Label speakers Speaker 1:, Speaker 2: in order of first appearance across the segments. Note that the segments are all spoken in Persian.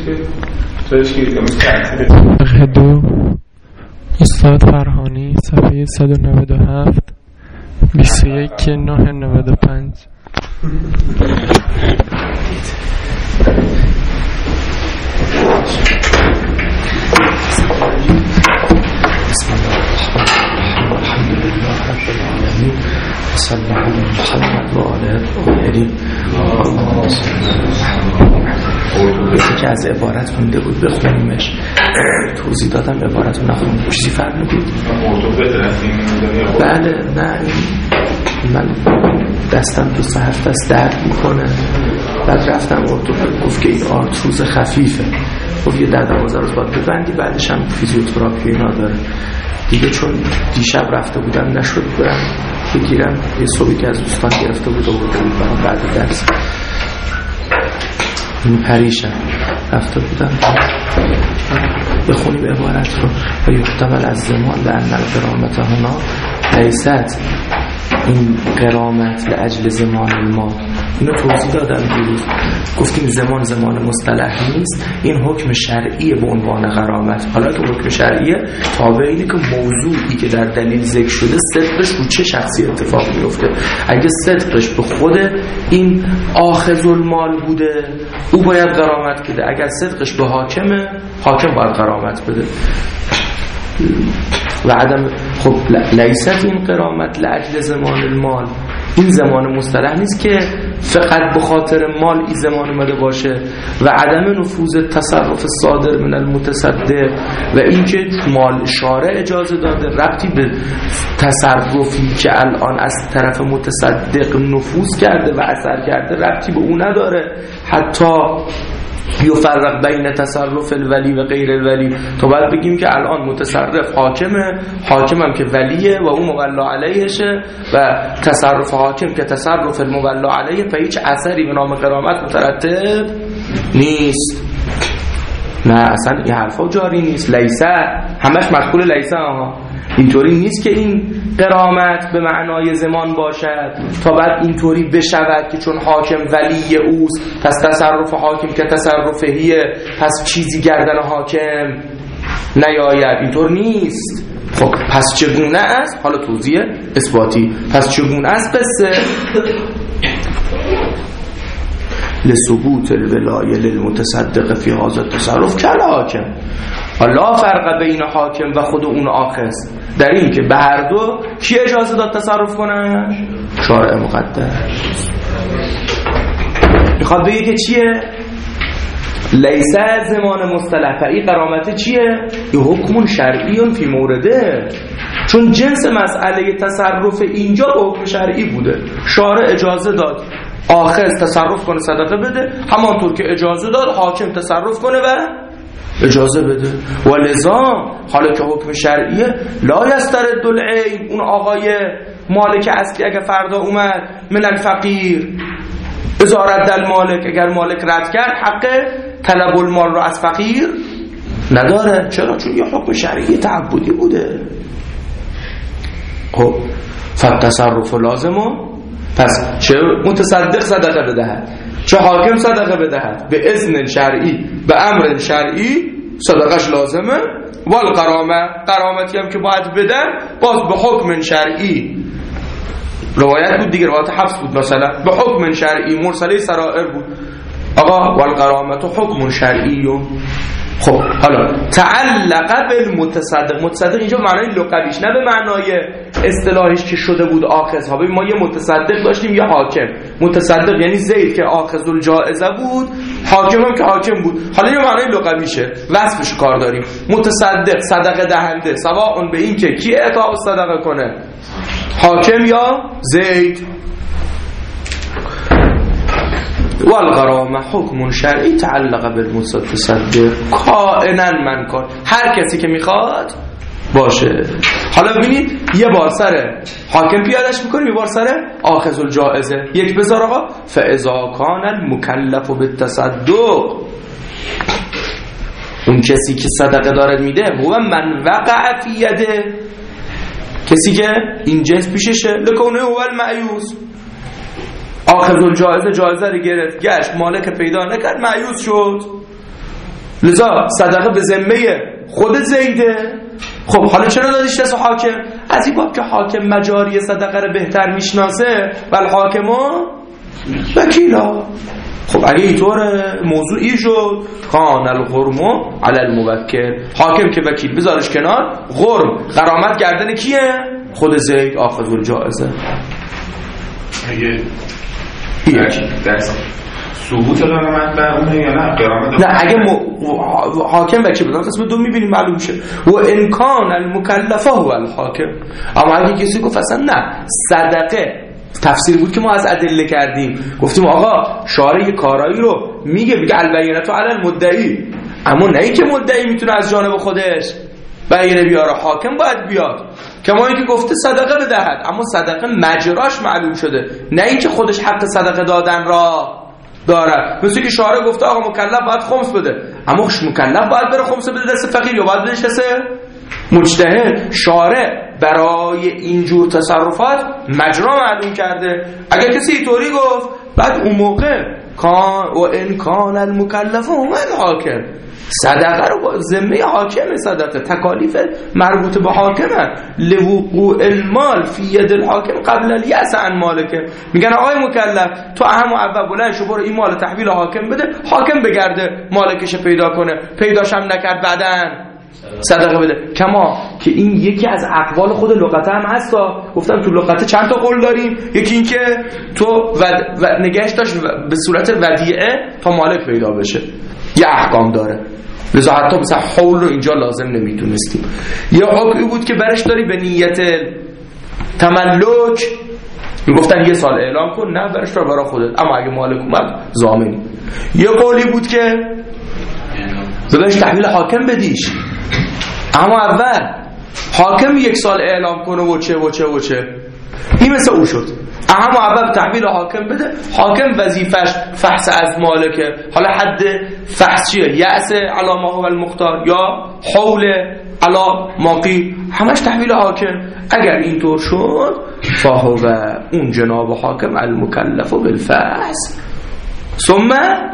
Speaker 1: فقه دو استاد فرهانی صفحه 197 21/9/95.
Speaker 2: بسم الله الحمد لله رب العالمین صلی الله علی محمد و آله الطاهرین. یکی از عبارت مونده بود بخونیمش، توضیح دادم عبارت رو نخونیم، چیزی فرق نبود. بله نه من دستم تو سه دست درد میکنه، بعد رفتم ارتوپد گفت که این آرتروز خفیفه، گفت یه 10-12 روز باید ببندی، بعدش هم فیزیوتراپی اینا داره دیگه. چون دیشب رفته بودم نشد برم بگیرم، یه صبحی که از دوستان گرفته بود آورده بود برام بعد درس پریشم رفته بودم. بخونیم عبارت رو. و یحتمل از زمان لأن القرامت هنا لیست، این قرامت لأجل زمان المال، اینو توضیح دادم دیروز، گفتیم زمان مصطلح نیست، این حکم شرعی به عنوان غرامت. حالا که حکم شرعیه تابع اینه که موضوعی که در دلیل ذکر شده صدقش رو چه شخصی اتفاق میفته. اگه صدقش به خود این آخذ المال بوده او باید غرامت بده، اگر صدقش به حاکمه حاکم باید غرامت بده. و عدم خب لیست این قرامت لأجل زمان المال، این زمان مصطلح نیست که فقط به خاطر مال این زمان اومده باشه. و عدم نفوذ تصرف صادر من المتصدق، و اینکه مال شارع اجازه داده ربطی به تصرفی که الان از طرف متصدق نفوذ کرده و اثر کرده ربطی به اون نداره. حتی یفرق بین تصرف الولی و غیر الولی، تا بعد بگیم که الان متصرف حاکمه، حاکمم که ولیه و اون مولا علیهشه، و تصرف حاکم که تصرف المولا علیه، و هیچ اثری به نام قرامت مترتب نیست. نه اصلا این حرفا جاری نیست. لیسه همش مشغول لیسه اینطوری نیست که این قرامت به معنای زمان باشد تا بعد اینطوری بشود که چون حاکم ولی اوست پس تصرف حاکم که تصرفهیه پس چیزی گردن حاکم نیاید. اینطور نیست. خب پس چگونه است؟ حالا توضیح اثباتی. پس چگونه است؟ قصه لثبوت الولایه للمتصدق فی هذا التصرف کل حاکم، لا فرق بین حاکم و خود اون آخذ، در این که به هر دو کی اجازه داد تصرف کنه؟ شارع مقدس. میخواد بگه که چیه؟ لیسه زمان مصطلح. این قرامت چیه؟ یه حکم شرعی فی مورده، چون جنس مسئله تصرف اینجا به حکم شرعی بوده. شارع اجازه داد آخذ تصرف کنه صدقه بده، همانطور که اجازه داد حاکم تصرف کنه و اجازه بده. و لذا حالا که حکم شرعیه لا یسترد العین، اون آقای مالک اصلی اگر فردا اومد من الفقیر اذا رد المالک، اگر مالک رد کرد حق طلب المال رو از فقیر نداره. چرا؟ چون یه حکم شرعی تعبدی بوده. خب فالتصرف لازمه، پس چه متصدق صدقه بدهد چه حاکم صدقه بدهد به اذن شرعی به امر شرعی صدقش لازمه. والقرامه، قرامتی هم که باید بدن باز به حکم شرعی. روایت بود دیگه، روایت حفظ بود مثلا به حکم شرعی، مرسله سرائر بود آقا والقرامت حکم شرعی. خب حالا تعلق بالمتصدق، متصدق اینجا معنای لغویش نه به معنای اصطلاحیش که شده بود آخذ ها. ما یه متصدق داشتیم یه حاکم. متصدق یعنی زید که آخذ الجائزه بود، حاکم هم که حاکم بود. حالا یه معنای لغویشه، وصفش کار داریم. متصدق صدقه دهنده، سواء به این که کی اعطا صدقه کنه، حاکم یا زید. والغرامه حکم شرعی تعلق بالمتصدق کائنا من کان، هر کسی که میخواد باشه. حالا ببینید یه بار سر حاکم پیادش میکنیم، یه بار سر آخذ الجائزه. یک بذار آقا فاذا کان المکلف بالتصدق، اون کسی که صدقه دارد میده هو من وقع فی یده، کسی که این جنس پیششه، لکونه هو المعیوس، آخذ الجائزه، جایزه رو گرفت گشت مالک پیدا نکرد مایوس شد. خب حالا تعلق بالمتصدق، متصدق اینجا معنای لغویش نه به معنای اصطلاحیش که شده بود آخذ ها. ما یه متصدق داشتیم یه حاکم. متصدق یعنی زید که آخذ الجائزه بود، حاکم هم که حاکم بود. حالا یه معنای لغویشه، وصفش کار داریم. متصدق صدقه دهنده، سواء به این که کی اعطا صدقه کنه، حاکم یا زید. والغرامه حکم شرعی تعلق بالمتصدق لذا صدقه به ذمه خود زیده. خب حالا چرا دادیش دست حاکم؟ از این باب که حاکم مجاری صدقه رو بهتر میشناسه و الحاکم وکیلا. خب اگه اینطور موضوعی شد کان الغرم علی الموکل، حاکم که وکیل بذارش کنار، غرامت گردن کیه؟ خود زید آخذ الجائزه.
Speaker 3: اگه ثبوت غرامت بر اونه یا نه؟
Speaker 2: نه اگه حاکم وکیل بدن قسم دو میبینیم معلوم شه و امکان المکلفه هو الحاکم. اما اگه کسی گفت اصلا نه صدقه تفسیر بود که ما از ادله کردیم، گفتیم آقا شارع کارایی رو میگه البینه علی المدعی، اما نه اینکه مدعی میتونه از جانب خودش بینه بیاره، حاکم باید بیاد. کما اینکه گفته صدقه بدهد، اما صدقه مجراش معلوم شده، نه اینکه خودش حق صدقه دادن را دارد. مثل که شارع گفته آقا مکلف باید خمس بده، اما مکلف باید بره خمس بده دست فقیر یا باید بده دست مجتهد؟ شارع برای اینجور تصرفات مجرا معلوم کرده. اگر کسی اینطوری گفت بعد اون موقع کان و ان کان المکلف هم الحاکم، صدقه رو با ذمه حاکم، صدقه تکالیف مربوط به حاکمه. لوقوع المال فی ید الحاکم قبل الیأس عن مالکه. میگن آقای مکلف تو اهم و اول بلند شو برو این مال تحویل حاکم بده، حاکم بگرده مالکش پیدا کنه، پیداش هم نکرد بعدن صدقه بده. کما که این یکی از اقوال خود لغته هم هستا. گفتم تو لغته چند تا قول داریم، یکی این که تو نگهش داشت به صورت ودیعه تا مالک پیدا بشه، یه احکام داره، لذا حتی مثلا حول رو اینجا لازم نمیتونستیم. یه حکمی بود که برش داری به نیت تملک، میگفتن یه سال اعلام کن، نه برش دار برای خودت، اما اگه مالک اومد ضامنی. یه قولی بود که زبانش تحویل حاکم بدیش، اما اول حاکم یک سال اعلام کنه و چه این مثل او شد. اما اول تحویل حاکم بده، حاکم وظیفش فحص از مالکه. حالا حد فحص چیه؟ یأس علی ما هو المختار یا حول علی ماقی، همش تحویل حاکم. اگر اینطور شد فهو اون جناب حاکم المکلف بالفحص ثم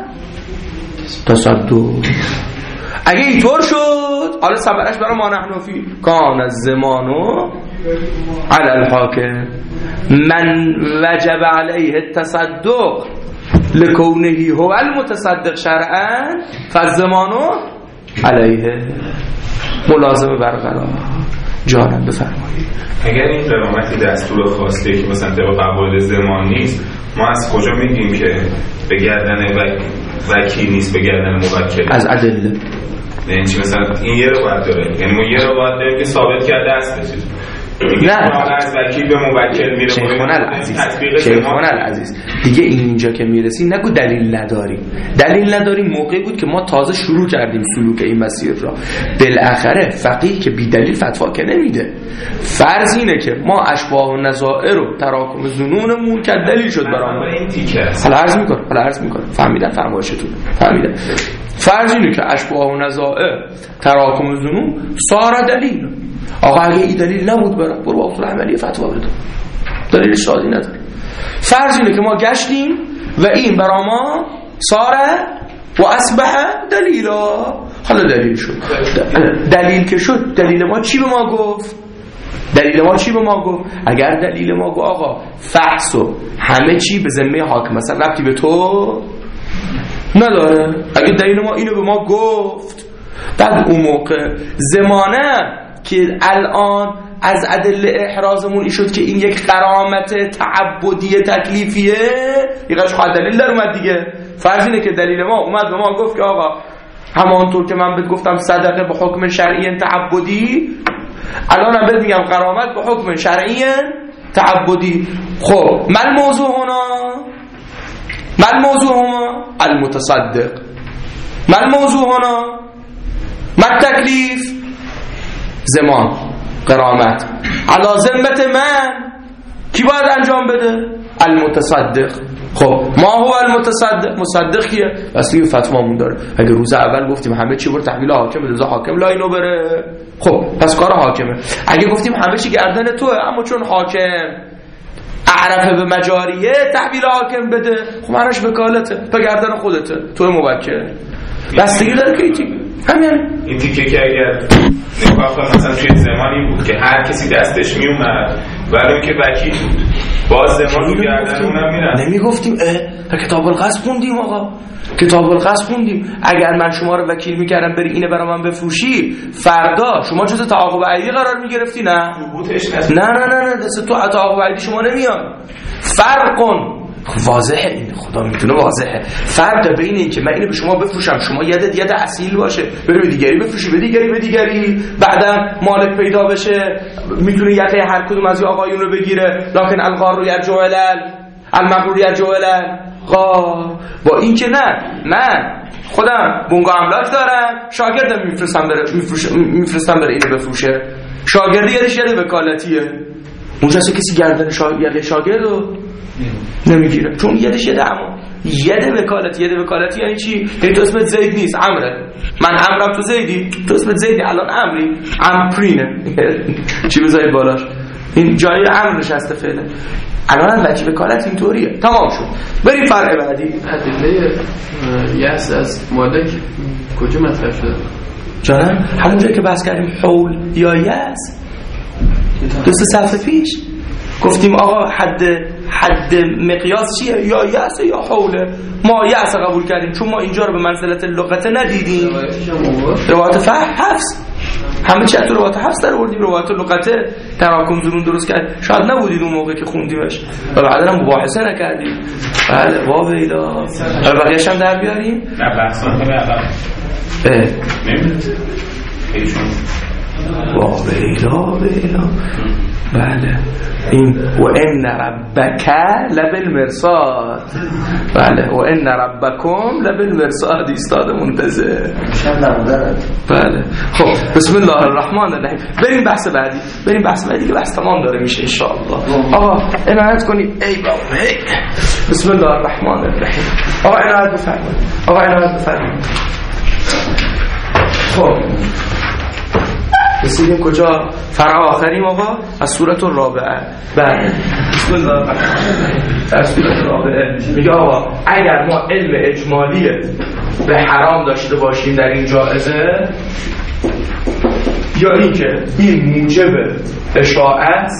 Speaker 2: تصدق. اگه اینطور شد حالا صبرش برای ما نحن فی کان الزمانو علی الحاکم من وجب علیه التصدق لکونه هو المتصدق شرعا فالزمانو علیه ملازمه برقرار. جانم بفرمایید.
Speaker 3: اگر این غرامتی دستور خواسته که مثلا طبق قواعد زمان نیست، ما از کجا میگیم که به گردن وکیل نیست، به گردن موکل؟
Speaker 2: از ادله.
Speaker 3: یعنی چی؟ مثلا این یه رو باید داره، یعنی ما یه رو باید داریم که ثابت کرده است.
Speaker 2: نه
Speaker 3: از وکیل به موکل میره.
Speaker 2: شیخان العزیز دیگه اینجا که میرسی نگو دلیل نداریم موقعی بود که ما تازه شروع کردیم سلوک این مسیر را. بالاخره فقیه که بی دلیل فتوا که نمیده. فرض اینه که ما اشباح و نظائر و تراکم ظنونمون که دلیل شد برامون. حالا عرض میکنم فهمیدن فرمایشتون فهمیدن. فرض اینه که اشباح و نظائر تراکم ظنون ساره دلیل. آقا اگه این دلیل نبود برو با اصول عملی فتوا بده، دلیل شادی نداره. فرض اینه که ما گشتیم و این برا ما ساره و اصبح دلیلا. حالا دلیل شد، دلیل که شد دلیل ما چی به ما گفت؟ اگر دلیل ما گفت آقا فحص و همه چی به ذمه حاکم، مثلا ربطی به تو نداره، اگه دلیل ما اینو به ما گفت، بعد اون موقع زمانه که الان از ادله احرازمون این شد که این یک غرامت تعبدی تکلیفیه، یکاش خواهد دلیل در اومد دیگه. فرض اینه که دلیل ما اومد به ما گفت که آقا همانطور که من بهت گفتم صدقه به حکم شرعی تعبدی، الان هم بهت میگم غرامت به حکم شرعی تعبدی. خب من موضوع هنا المتصدق، من تکلیف زمان غرامت علی ذمت من کی باید انجام بده؟ المتصدق. خب ما هو المتصدق، مصدق کیه؟ اصلی فتوامون داره. اگه روز اول گفتیم همه چی برو تحویل حاکم بده، حاکم لاینو بره، خب پس کار حاکمه. اگه گفتیم همه چی گردن توه، اما چون حاکم اعرفه به مجاریه تحویل حاکم بده، خب منش وکالته، تو گردن خودته، تو موکل. بستگی داره که همین
Speaker 3: این تیکه که اگر نگاه کنم مثلا توی زمانی بود که هر کسی دستش میومد ولی که وکیل بود باز زمان رو گردن اونم میرن
Speaker 2: نمیگفتیم کتاب القصد خوندیم آقا کتاب القصد خوندیم اگر من شما رو وکیل میکردم بری اینه برای من بفروشی فردا شما جز تعاقب عیدی قرار میگرفتی نه نه دست تو تعاقب عیدی شما نمیان فرقون واضحه این خدا میتونه واضحه فرق بین این که من اینو به شما بفروشم شما ید اصیل باشه بری به دیگری بفروشی به دیگری بعدا مالک پیدا بشه میتونه یقه هر کدوم از آقایون رو بگیره لکن الغار یرجع المغرور یرجع با این که نه من خودم بنگاه املاک دارم شاگردم میفرستم بره اینو بفروشه شاگردی یادش یاد وکالتیه اونجاست کسی گردن شاگرد رو نمیگیره چون یادش یاد اما ید وکالتی یعنی چی؟ یعنی تو اسمت زید نیست عمره من عمرم تو زیدی تو اسمت زیدی الان عمری عمپرینه چی بذارید بالاش این جای عمر نشسته فعلا الان وجه وکالت اینطوریه تمام شد بریم فرع بعدی
Speaker 1: ادله یأس از مالک کجا مطرح شده
Speaker 2: جانم همونجایی که بحث کردیم حول یا یأس دوست صفحه پیش گفتیم آقا حد مقیاس چیه یا یأس یا حوله ما یأس قبول کردیم چون ما اینجا رو به منزلت لغت ندیدیم روایت حفظ همه چی تو روایت حفظ در آوردیم روایت لغته تراکم زنون درست کرد شاید نبودید اون موقع که خوندیمش و بعدا هم مباحثه نکردیم بله واویلا بقیه‌اش هم در بیاریم
Speaker 3: نه بحثان همه عقب
Speaker 2: واویلا بله این و ان ربک لبالمرصاد بله و ان ربکم لبالمرصاد ایستاد منتظر بله خب بسم الله الرحمن الرحیم بریم بحث بعدی که بحث تمام داره میشه ان شاء الله آقا عنایت کنید ای بابا بسم الله الرحمن الرحیم آقا عنایت بفرمایید خب رسیدیم کجا؟ فرع آخریم آقا از سورة الرابعه بله بسم الله الرحمن الرحیم در سورة الرابعه میگه آقا اگر ما علم اجمالی به حرام داشته باشیم در این جائزه یا اینکه این موجب اشاعت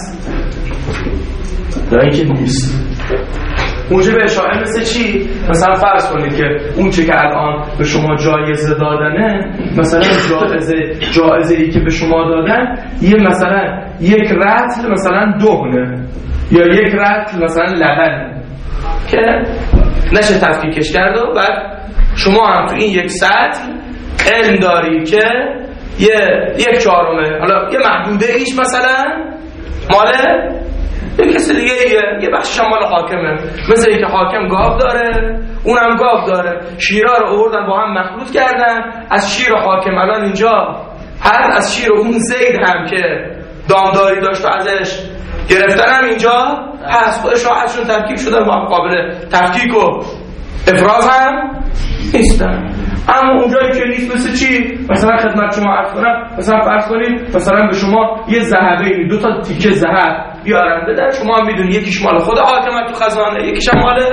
Speaker 2: یا اینکه نیست موجب اشاعه مثل چی؟ مثلا فرض کنید که اون چه که الان به شما جایزه دادنه مثلا جایزه ای که به شما دادن یه مثلا یک رطل مثلا دهنه یا یک رطل مثلا لبنه که نشه تفکیکش کرد و بعد شما هم تو این یک سطل علم داری که یک چهارمه حالا یه محدوده ایش مثلا ماله یک کسی دیگه یه بخشش هم مال حاکمه مثل اینکه حاکم گاو داره اونم گاو داره شیرها رو آوردن با هم مخلوط کردن از شیر حاکم الان اینجا هر از شیر اون زید هم که دامداری داشت و ازش گرفتن هم اینجا هست خودش راحتشون تفکیک شدن با هم قابل تفکیک و افراز هم نیستن اما اونجایی که نیست مثل چی؟ مثلا خدمت شما عرض کنم مثلا فرض کنید مثلا به شما یه ذهبه دو تا تیکه ذهب بیارن بدن شما هم میدونی یکیش مال خود حاکم تو خزانه یکیش هم مال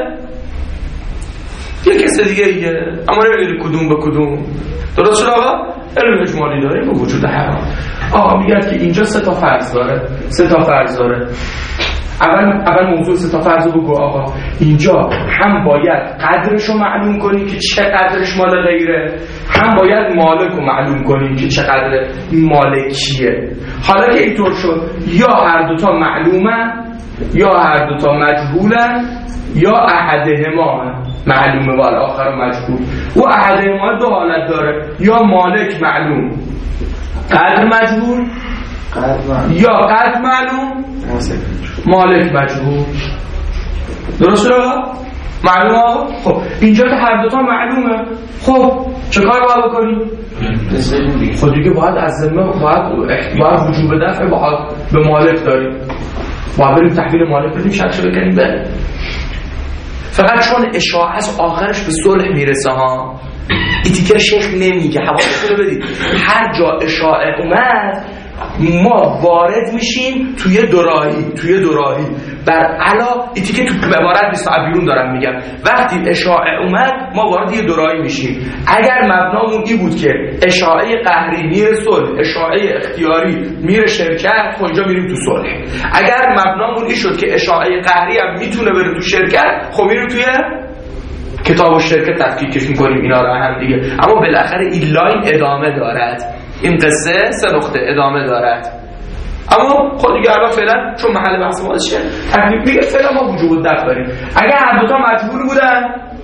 Speaker 2: یک کس دیگه ایه اما نمیدونی کدوم به کدوم درست شد آقا؟ علم اجمالی داره به وجود حرام آقا میگه که اینجا سه تا فرض داره اول موضوع سه تا فرض رو بگو آقا اینجا هم باید قدرش رو معلوم کنی که چه قدرش مال غیره هم باید مالک رو معلوم کنی که چه قدر مالکیه حالا که اینطور شد یا هر دوتا معلومن یا هر دوتا مجهولن یا احدهما معلومه و آخر مجهول و احدهما دو حالت داره یا مالک معلوم قدر مجهول یا قدر معلوم مالک مجهول درست شد آقا؟ معلومه آقا؟ خب اینجا که هر دوتا معلومه خب چه کار باید بکنیم؟ خب دیگه باید از ذمه باید وجوب دفع به مالک داریم باید بریم تحویل مالک بدیم شرطش بکنیم بله فقط چون اشاعت آخرش به صلح میرسه این دیگه شیخ نمیگه حواستون رو بدید هر جا اشاعه اومد ما وارد میشیم توی دوراهی بر علا ایتی که تو عبارت نیست، بیرون دارم میگم. وقتی اشاعه اومد ما وارد یه دوراهی میشیم. اگر مبنامون این بود که اشاعه قهری میره صلح، اشاعه اختیاری میره شرکت، خب اینجا میریم تو صلح. اگر مبنامون این شد که اشاعه قهری هم میتونه بره تو شرکت، خب میریم توی کتاب و شرکت تفکیکش میکنیم اینا رو هم دیگه. اما بالاخره این لاین ادامه دارد، این قصه 3 نقطه ادامه دارد. اما خود دیگه الان فعلا چون محل بحث ما چیه تکلیف میگه فعلا ما وجوب دفع داریم. اگر هر دوتا مجبور بودن،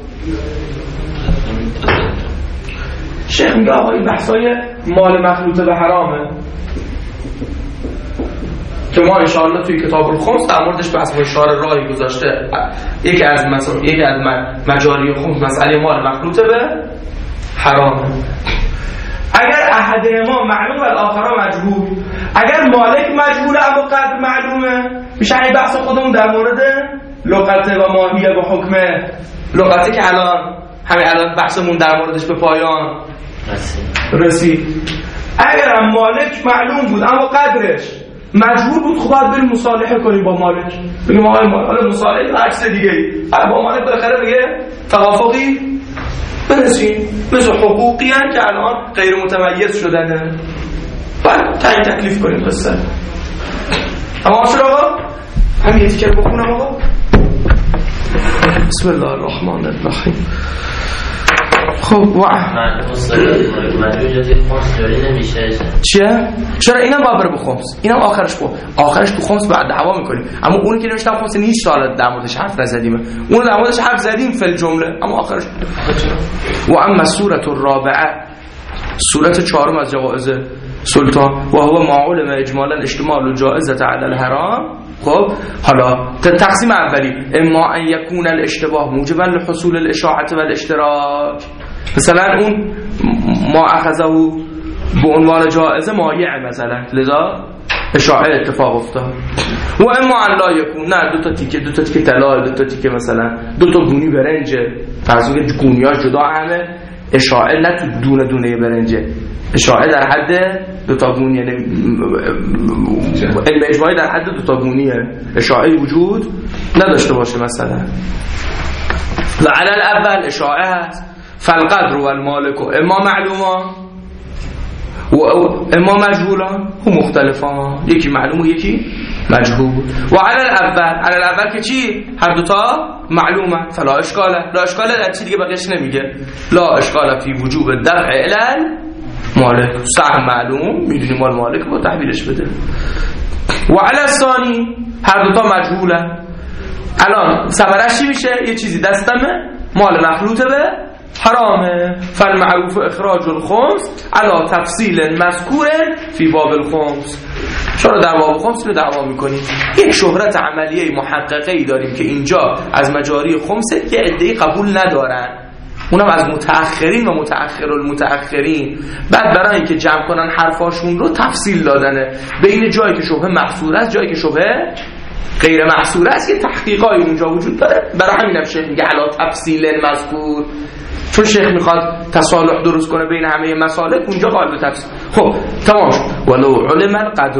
Speaker 2: شیخ میگه آقا این بحثای مال مخلوطه به حرامه که ما انشاءالله توی کتاب الخمس در موردش بحث اشاره راهی گذاشته. یکی از مجاری خمس مسئله مال مخلوطه به حرامه. اگر احدهما معلوم و الاخر مجهول، اگر مالک مجهوله اما قدر معلومه، میشه این بحث خودمون در مورد لغت و ماهیه و حکم لغتی که الان بحثمون در موردش به پایان رسید. اگر هم مالک معلوم بود اما قدرش مجهول بود، خب باید بریم مصالحه کنیم با مالک، بگیم آقای مالک حالا مصالحه عکس دیگه ای با مالک بالاخره بگه توافقی برسیم، مثل حقوقی هم که الان غیر متمیز شدنه، باید تعیین تکلیف کنیم قصه. اما آسر آقا همین یه تیکر بخونم آقا. بسم الله الرحمن الرحیم. خب چیه؟ چرا اینم باید بره به خمس؟ اینم آخرش تو خمس بعد دعوا میکنیم. اما اونی که نوشتم خمس نیست، حالا در موردش حرف نزدیم. اون در موردش حرف زدیم فل جمله، اما آخرش و اما سورة الرابعه، سورة 4 از جوائز سلطان، و هو معلوم اجمالا اشتمال الجائزه علی الحرام. خب حالا تقسیم اولی، اما ان یکون الاشتباه موجبا لحصول الاشاعه و الاشتراک، مثلا اون ما اخذه به عنوان جائزه مایع مثلا، لذا اشاعه اتفاق افتاد. و اما ان لا یکون، نه دو تا تیکه طلا، 2 تا تیکه مثلا 2 تا گونی برنج، فرض کنید گونی‌ها جدا همه، اشاعه نه تو دونه برنجه، اشاعه در حد 2 تا گونی، یعنی علم اجماعی در حد 2 تا گونیه، اشاعه وجود نداشته باشه مثلا. و علی الاول اشاعه هست، فالقدر و المالک اما معلوما و اما مجهولا و مختلفان، یکی معلوم و یکی مجهول. و علی الاول که چی؟ هر دوتا معلومه، فلا اشکاله. لا اشکاله در چی دیگه بقیش نمیگه. لا اشکاله فی وجوب دفع علل مالک، سهم معلوم میدونی مال مالک با تحویلش بده. و علی الثانی هر دوتا مجهوله. الان ثمرش چی میشه؟ یه چیزی دستمه مال مخلوطه به حرامه، فالمعروف اخراج الخمس علی تفصیل مذکور فی باب الخمس. چرا در باب خمس رو دعوا میکنیم؟ یک شهرت عملیه محققه‌ای داریم که اینجا از مجاری خمسه که عده‌ای قبول ندارن، اونم از متأخرین و متأخرالمتأخرین. بعد برای اینکه جمع کنن حرفاشون رو تفصیل دادنه بین جایی که شبهه محصور است، جایی که شبهه غیر محصور است، که تحقیقای اونجا وجود داره. برای همین هم شیخ میگه علی تفصیل مذکور، چون شیخ میخواد تصالح درست کنه بین همه مسالک، اونجا قائل به تفصیل. خب تمام شد. ولو علم القدر،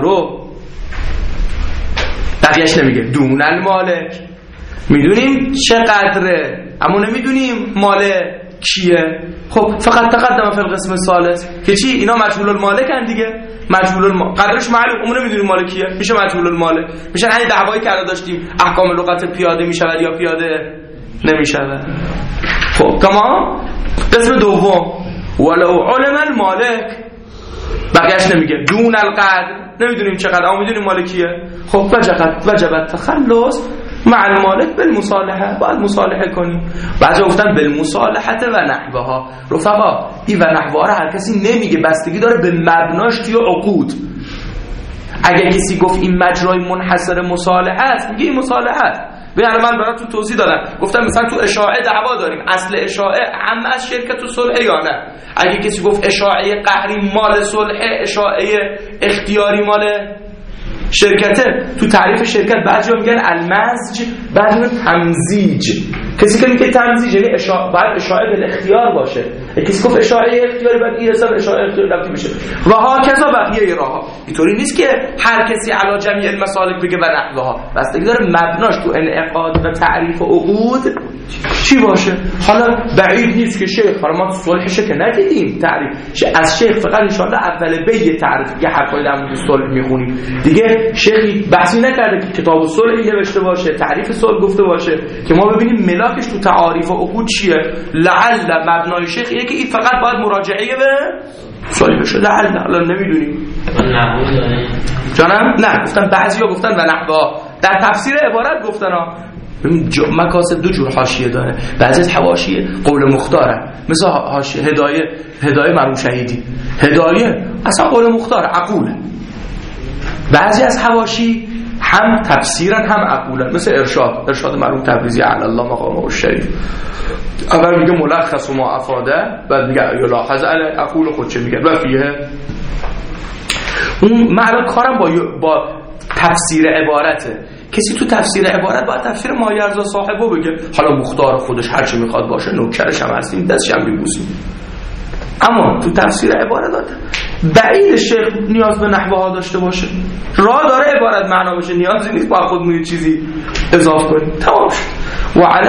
Speaker 2: بقیه‌اش نمیگه دون المالک، میدونیم چقدره اما نمیدونیم مال کیه. خب فقط تقدم فی القسم الثالث که چی؟ اینا مجهول المالکن دیگه، مجهول قدرش معلوم، اون نمیدونیم مال کیه، میشه مجهول المالک. میشه همین دعوایی که الان داشتیم احکام لغت پیاده میشود یا پیاده نمیشود. خب تمام. قسم دوم ولو علم المالک، بقیه‌اش نمیگه دون القدر، نمیدونیم چقدر اما میدونیم مال کیه. خب وجب تخلص مع المالک بالمصالحه، باید مصالحه کنیم. بعضی گفتن بالمصالحه و نحوها. رفقا این و نحوها رو هر کسی نمیگه، بستگی داره به مبناش توی عقود. اگه کسی گفت این مجرای منحصر مصالحه است، میگه این مصالحه است. ببین من براتون توضیح دادم، گفتم مثلا تو اشاعه دعوا داریم، اصل اشاعه هم از شرکت و صلح یا نه. اگه کسی گفت اشاعه قهری مال صلح، اشاعه اختیاری مال شرکته، تو تعریف شرکت بعضیا میگن المزج، بعضیا تمزیج. کسی که میگه تمزیج یعنی باید اشاعه بالاختیار باشه، کسی گفت اشاعه اختیاری بعد این حساب اشاعه اختیاری رفتی بشه و ها کذا بقیه راهها. اینطوری نیست که هر کسی علی جمیع المسالک بگه و نحوها، بستگی داره مبناش تو انعقاد و تعریف و عقود چی باشه. حالا بعید نیست که شیخ، حالا ما صلحش که ندیدیم تعریف از شیخ، فقط ان شاء الله اول بیت تعریف یه حرفای در مورد صلح میخونیم دیگه. شیخی بحثی نکرده که کتاب الصلح نوشته باشه، تعریف صلح گفته باشه که ما ببینیم ملاکش تو تعاریف و عقود چیه. لعل مبنای شیخ اینه که این فقط باید مراجعه به صلح بشه. لعل حالا نمیدونیم جانم. نه گفتن بعضیا گفتن و نحوا در تفسیر عبارت گفتن ها. مکاسب دو جور حاشیه داره، بعضی از حواشیه قول مختاره، مثل حاشیه هدایه مرحوم شهیدی، هدایه اصلا قول مختاره عقوله. بعضی از حواشی هم تفسیرن هم عقوله، مثل ارشاد مرحوم تبریزی علی الله مقامه الشریف. اول میگه ملخص و ما افاده، بعد میگه یلاحظ علی عقول خودشه میگه و فیه. اون معنا کارم با تفسیر عبارته. کسی تو تفسیر عبارت باید تفسیر مایرزا صاحبو بگه، حالا مختار خودش هر چی میخواد باشه، نوکرش هم هستیم، دستش هم میبوسیم. اما تو تفسیر عبارت داده بعید شیخ نیاز به نحوه ها داشته باشه، راه داره عبارت معنا بشه، نیازی نیست با خودمون یه چیزی اضافه کنیم. تمام شد. و علی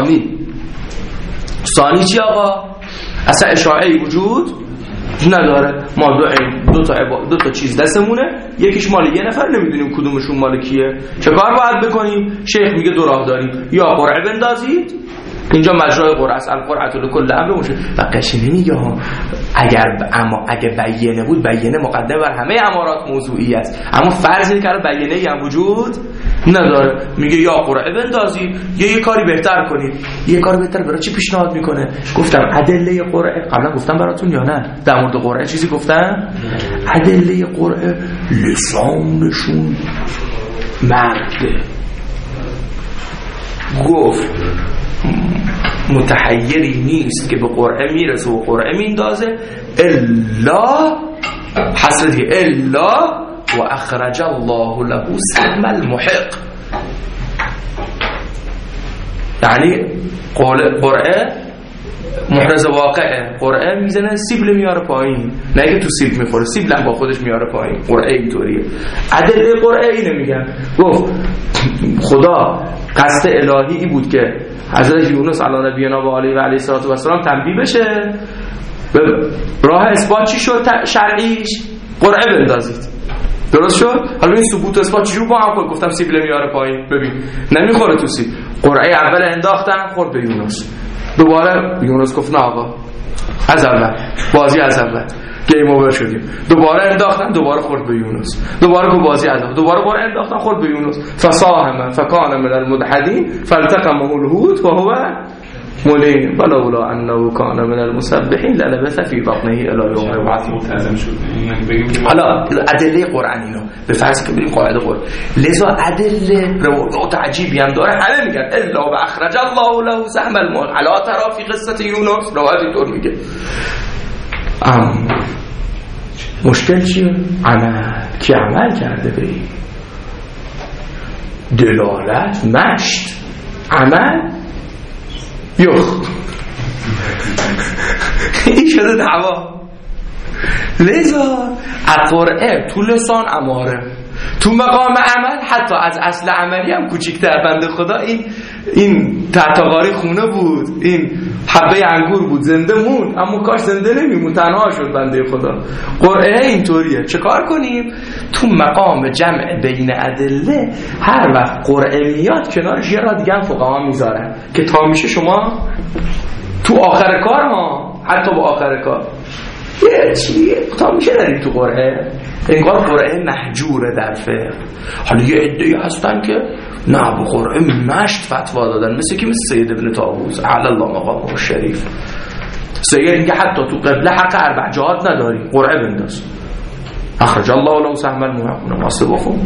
Speaker 2: ثانی چی آقا؟ اصلا اشاعه‌ای وجود نداره. ما دو تا چیز دستمونه، یکیش مال یه نفر، نمیدونیم کدومشون مال کیه. چه کار باید بکنیم؟ شیخ میگه دو راه داریم، یا قرعه بندازید، اینجا مجرای قرعه است، القرعه لکل امر باشه. و قشنگ نمیگه ها اگه بیینه بود، بیینه مقدم بر همه امارات موضوعی است، اما فرض اینه که بیینه ای هم وجود نداره. میگه یا قرعه بندازید یا یه کاری بهتر کنید. یه کاری بهتر برای چی پیشنهاد میکنه؟ گفتم ادله قرعه قبلا گفتم براتون یا نه؟ در مورد قرعه چیزی گفتم؟ ادله قرعه لسانشون مرده. گفت متحیری نیست که به قرعه میرسه و قرعه میندازه الا حسرت دیگه الا و اخرج الله له سهم المحق. یعنی قرعه محرز واقعه، قرعه میزنه سیبل میاره پایین، نه که تو سیب میخوره، سیبل هم با خودش میاره پایین. قرعه اینطوریه. ادله قرعه اینه میگن. گفت خدا قصد الهی بود که حضرت یونس علی نبینا و علیه و علیه السلام تنبیه بشه. راه اثبات چی شد شرعیش؟ قرعه بندازید. درست شد؟ حالا این ثبوت اثبات چجور با هم گفتم سیبل میاره پایین، ببین نمیخوره تو سیب. قرعه اول انداختن خورد به یونس، دوباره یونس گفت نه آقا از اول بازی از اول گیم اوور شدیم. دوباره انداختن دوباره خورد به یونس، دوباره گفت بازی از اول، دوباره قرعه انداختن خورد به یونس. فساهم فکان من المدحدین فالتقمه الحوت وهو ملیم ولولا انه کان من المسبحین للبث فی بطنه الی یوم یبعثون. حالا ادله قرآن اینو به فرض که بریم قاعده قرآن، لذا ادله روایات عجیبی هم داره. همه میگن الا و اخرج الله له سهم المحق. الا ترى فی قصه یونس روایت اینطور میگه. مشکل چیه؟ عمل. کی عمل کرده به این دلالت مشت عمل یخ این شده دعوا. لذا قرعه تو لسان اماره، تو مقام عمل حتی از اصل عملی هم کوچیک‌تر. بنده خدا این تحتقاری خونه بود، این حبه انگور بود، زنده موند، اما کاش زنده نمیمون، تنها شد بنده خدا. قرعه اینطوریه. چه کار کنیم؟ تو مقام جمع بین ادله هر وقت قرعه میاد کنارش یه را دیگه هم فقها میذارن که تا میشه شما تو آخر کار حتی با آخر کار یه چیه تا میشه دارید تو قرعه. انگار قرعه محجوره در فقه. حالا یه عده‌ای هستن که نه به قرعه مشت فتوا دادن، مثل که مثل سید ابن طاووس علی الله مقامه الشریف. سید اینکه حتی تو قبله حق اربع جهات نداری، قرعه بنداز. اخرج الله له سهم المحق. نماز بخون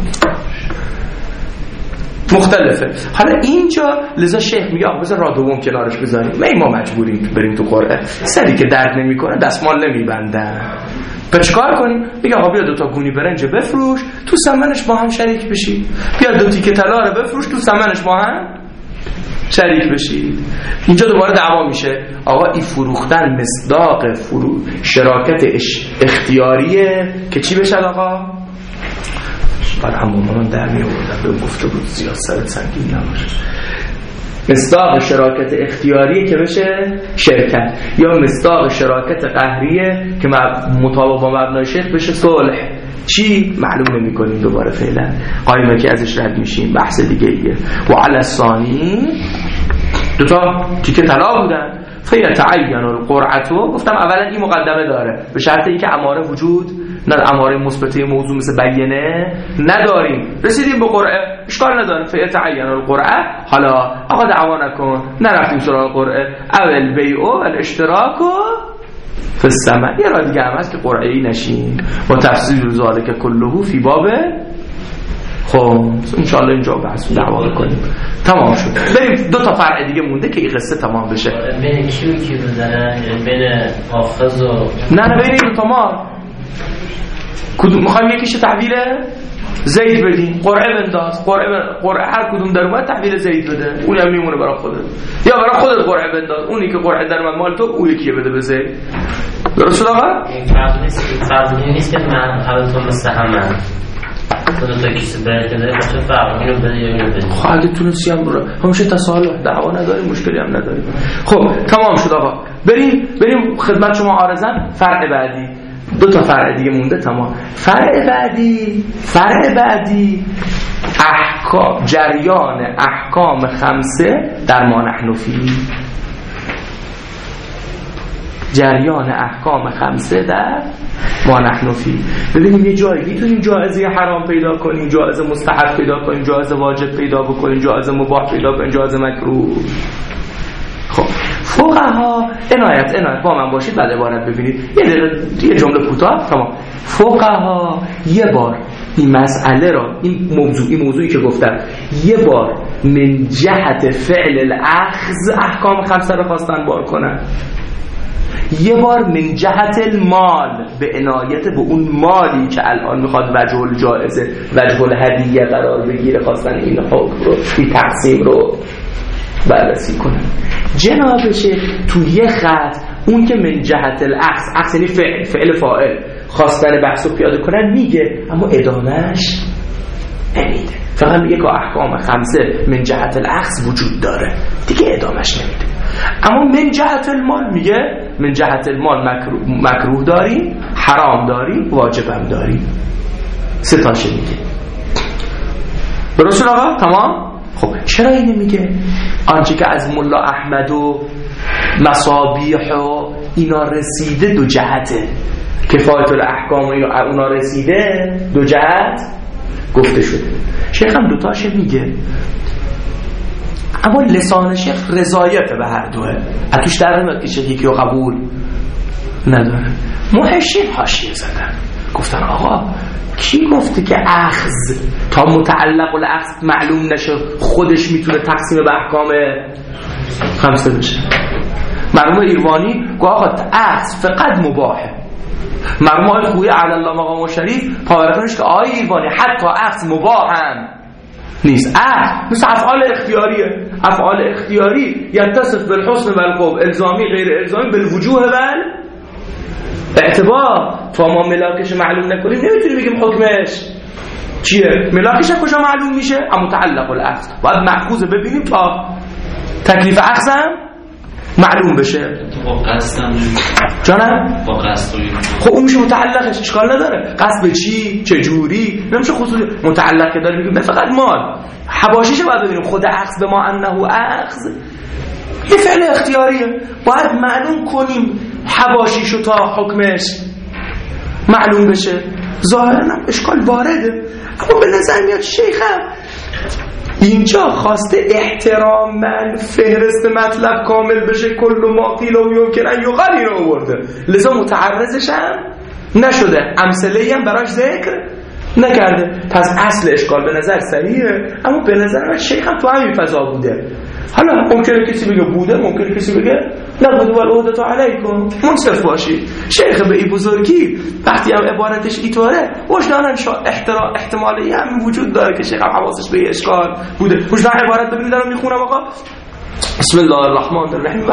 Speaker 2: مختلفه. حالا اینجا لذا شیخ میگه آقا بذار رادوم کنارش بذاریم، ما مجبوریم بریم تو قرعه. سری که درد نمیکنه دستمال نمیبندن، چیکار کنیم؟ میگه آقا بیا 2 تا گونی برنج بفروش، تو ثمنش با هم شریک بشی. بیا 2 تیکه طلا رو بفروش، تو ثمنش با هم شریک بشید. اینجا دوباره دعوا میشه. آقا این فروختن مصداق شراکت اختیاریه که چی بشه آقا؟ بعد همون در می آوردن به گفته بود زیاد سر سنگین نباشه. مصداق شراکت اختیاریه که بشه شرکت، یا مصداق شراکت قهریه که مطابق با مبنای شرط بشه صلح. چی؟ معلوم نمی کنیم دوباره فعلا، قایمه که ازش رد میشیم، بحث دیگه ایه. و علی الثانی دوتا تیکه طلا بودن، فیتعین القرعه. گفتم اولا این مقدمه داره به شرط اینکه اماره وجود نه، اماره مثبته موضوع مثل بینه نداریم، رسیدیم به قرعه اشکال نداره. فیتعین القرعه. حالا آقا دعوا نکن، نرفتیم سراغ قرعه، اول بیع و الاشتراک فی الثمن. یه راه دیگه هم هست که قرعه‌ای نشین و تفسیر ذالک کله فی باب. خب انشاءالله اینجا بحث دعوا کنیم. تمام شد. بریم دو تا فرع دیگه مونده که این قصه تمام بشه.
Speaker 4: بین کیو کی بزنن؟ یعنی بین آخذ و
Speaker 2: نه بین این دو تا مال کدوم میخوایم یکیشو تحویل زید بدیم، قرعه بنداز، قرعه هر کدوم در اومد تحویل زید بده، اون هم میمونه برای خودت، یا برای خودت قرعه بنداز، اونی که قرعه در اومد مال تو اون یکیه بده به زید. درست شد آقا؟
Speaker 4: این فرض نیست که من حالتون مثل همه تو تا کسی برکده باشه فرق اینو بده یا اینو بده.
Speaker 2: خب اگه تونستی هم برو همشه تصالح، دعوا نداریم، مشکلی هم نداریم. خب تمام شد آقا. بریم خدمت شما عارضاً فرع بعدی. دو تا فرع دیگه مونده. تمام. فرع بعدی احکام، جریان احکام خمسه در ما نحن فی. جریان احکام خمسه در ما نحن فی. ببینیم یه جایی میتونیم جایزه حرام پیدا کنیم، جایزه مستحب پیدا کنیم، جایزه واجب پیدا بکنیم، جایزه مباح پیدا کنیم، جایزه مکروه. خب فقها عنایت با من باشید بعد عبارت ببینید یه جمله کوتاه. تمام. فقها یه بار این مسئله را، این موضوعی که گفتم، یه بار من جهت فعل الاخذ احکام خمسه را خواستن بار کنن، یه بار من جهت المال به عنایت به اون مالی که الان میخواد وجه الجائزه، وجه الهدیه قرار بگیره، خواستن این حکم رو، این تقسیم رو بررسی کنن. جنابشه تو یه خط اون که من جهت الاخذ یعنی فعل فاعل خواستن بحث رو پیاده کنن میگه، اما ادامهش نمیده، فقط میگه که احکام خمسه من جهت الاخذ وجود داره، دیگه ادامهش نمیده. اما من جهت المال میگه من جهت المال مکروه داریم، حرام داریم، واجبم داریم، سه تاشه میگه. درست آقا؟ تمام. خب چرا اینو میگه؟ آنچه که از ملا احمد و مصابیح و اینا رسیده دو جهته، کفایت الاحکام و اونا رسیده دو جهت گفته شده. شیخ هم دوتاشه میگه، اما لسان شیخ رضایت به هر دوه، اتوش در نمیاد که شیخ یکی رو قبول نداره. محشین حاشیه زدن گفتن آقا کی گفته که اخذ تا متعلق الاخذ معلوم نشه خودش میتونه تقسیم به احکام خمسه بشه؟ مرحوم ایروانی گفت آقا اخذ فقط مباحه. مرحوم آقای خویی علی الله مقام شریف پاورقانش که آقای ایروانی حتی اخذ مباح هم نیست. مثل افعال اختیاریه. افعال اختیاری یتصف بالحسن والقبح، الزامی غیر الزامی بالوجوه اعتبار. تا ما ملاکش معلوم نکنیم نمیتونیم بگیم حکمش چیه. ملاکش کجا معلوم میشه؟ اما متعلق الاخذ باید مأخوذ ببینیم تا تکلیف اخذ هم معلوم بشه.
Speaker 4: با قصد
Speaker 2: جانم؟
Speaker 4: با قصد
Speaker 2: خب اون میشه متعلقش، اشکال نداره. قصد به چی؟ چه جوری؟ نمیشه خصوصی متعلق که داریم میگیم نه فقط مال. حواشیش باید ببینیم. خود اخذ به ما انه اخذ یه فعل اختیاریه، باید معلوم کنیم حواشیشو تا حکمش معلوم بشه. ظاهرا اشکال وارده، اما به نظر میاد شیخم اینجا خواسته احتراما فهرست مطلب کامل بشه، کل ما قیل و یمکن ان یقال اینو آورده، لذا متعرضش هم نشده، امثله هم براش ذکر نکرده. پس اصل اشکال به نظر صحیحه، اما به نظر من شیخ هم تو همین فضا بوده. حالا ممکنه کسی بگه بوده، ممکنه کسی بگه نبوده، والعهدة علیکم، منصف باشید. شیخ به این بزرگی وقتی هم عبارتش اینطوره وجدانا احتمالی هم وجود داره که شیخ هم حواسش به اشکال بوده. وجدان عبارت ببینید دارم میخونم آقا، بسم الله الرحمن الرحیم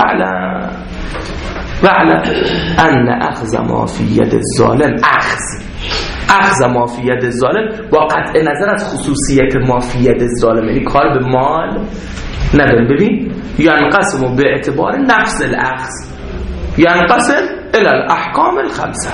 Speaker 2: وعلم ان اخذ ما فی ید الظالم اخذ ما فی ید الظالم با قطع نظر از خصوصیت ما فی ید الظالم، یعنی کار به مال نداریم. ببین ینقسم به اعتبار نفس الاخذ، ینقسم الى الاحکام الخمسه،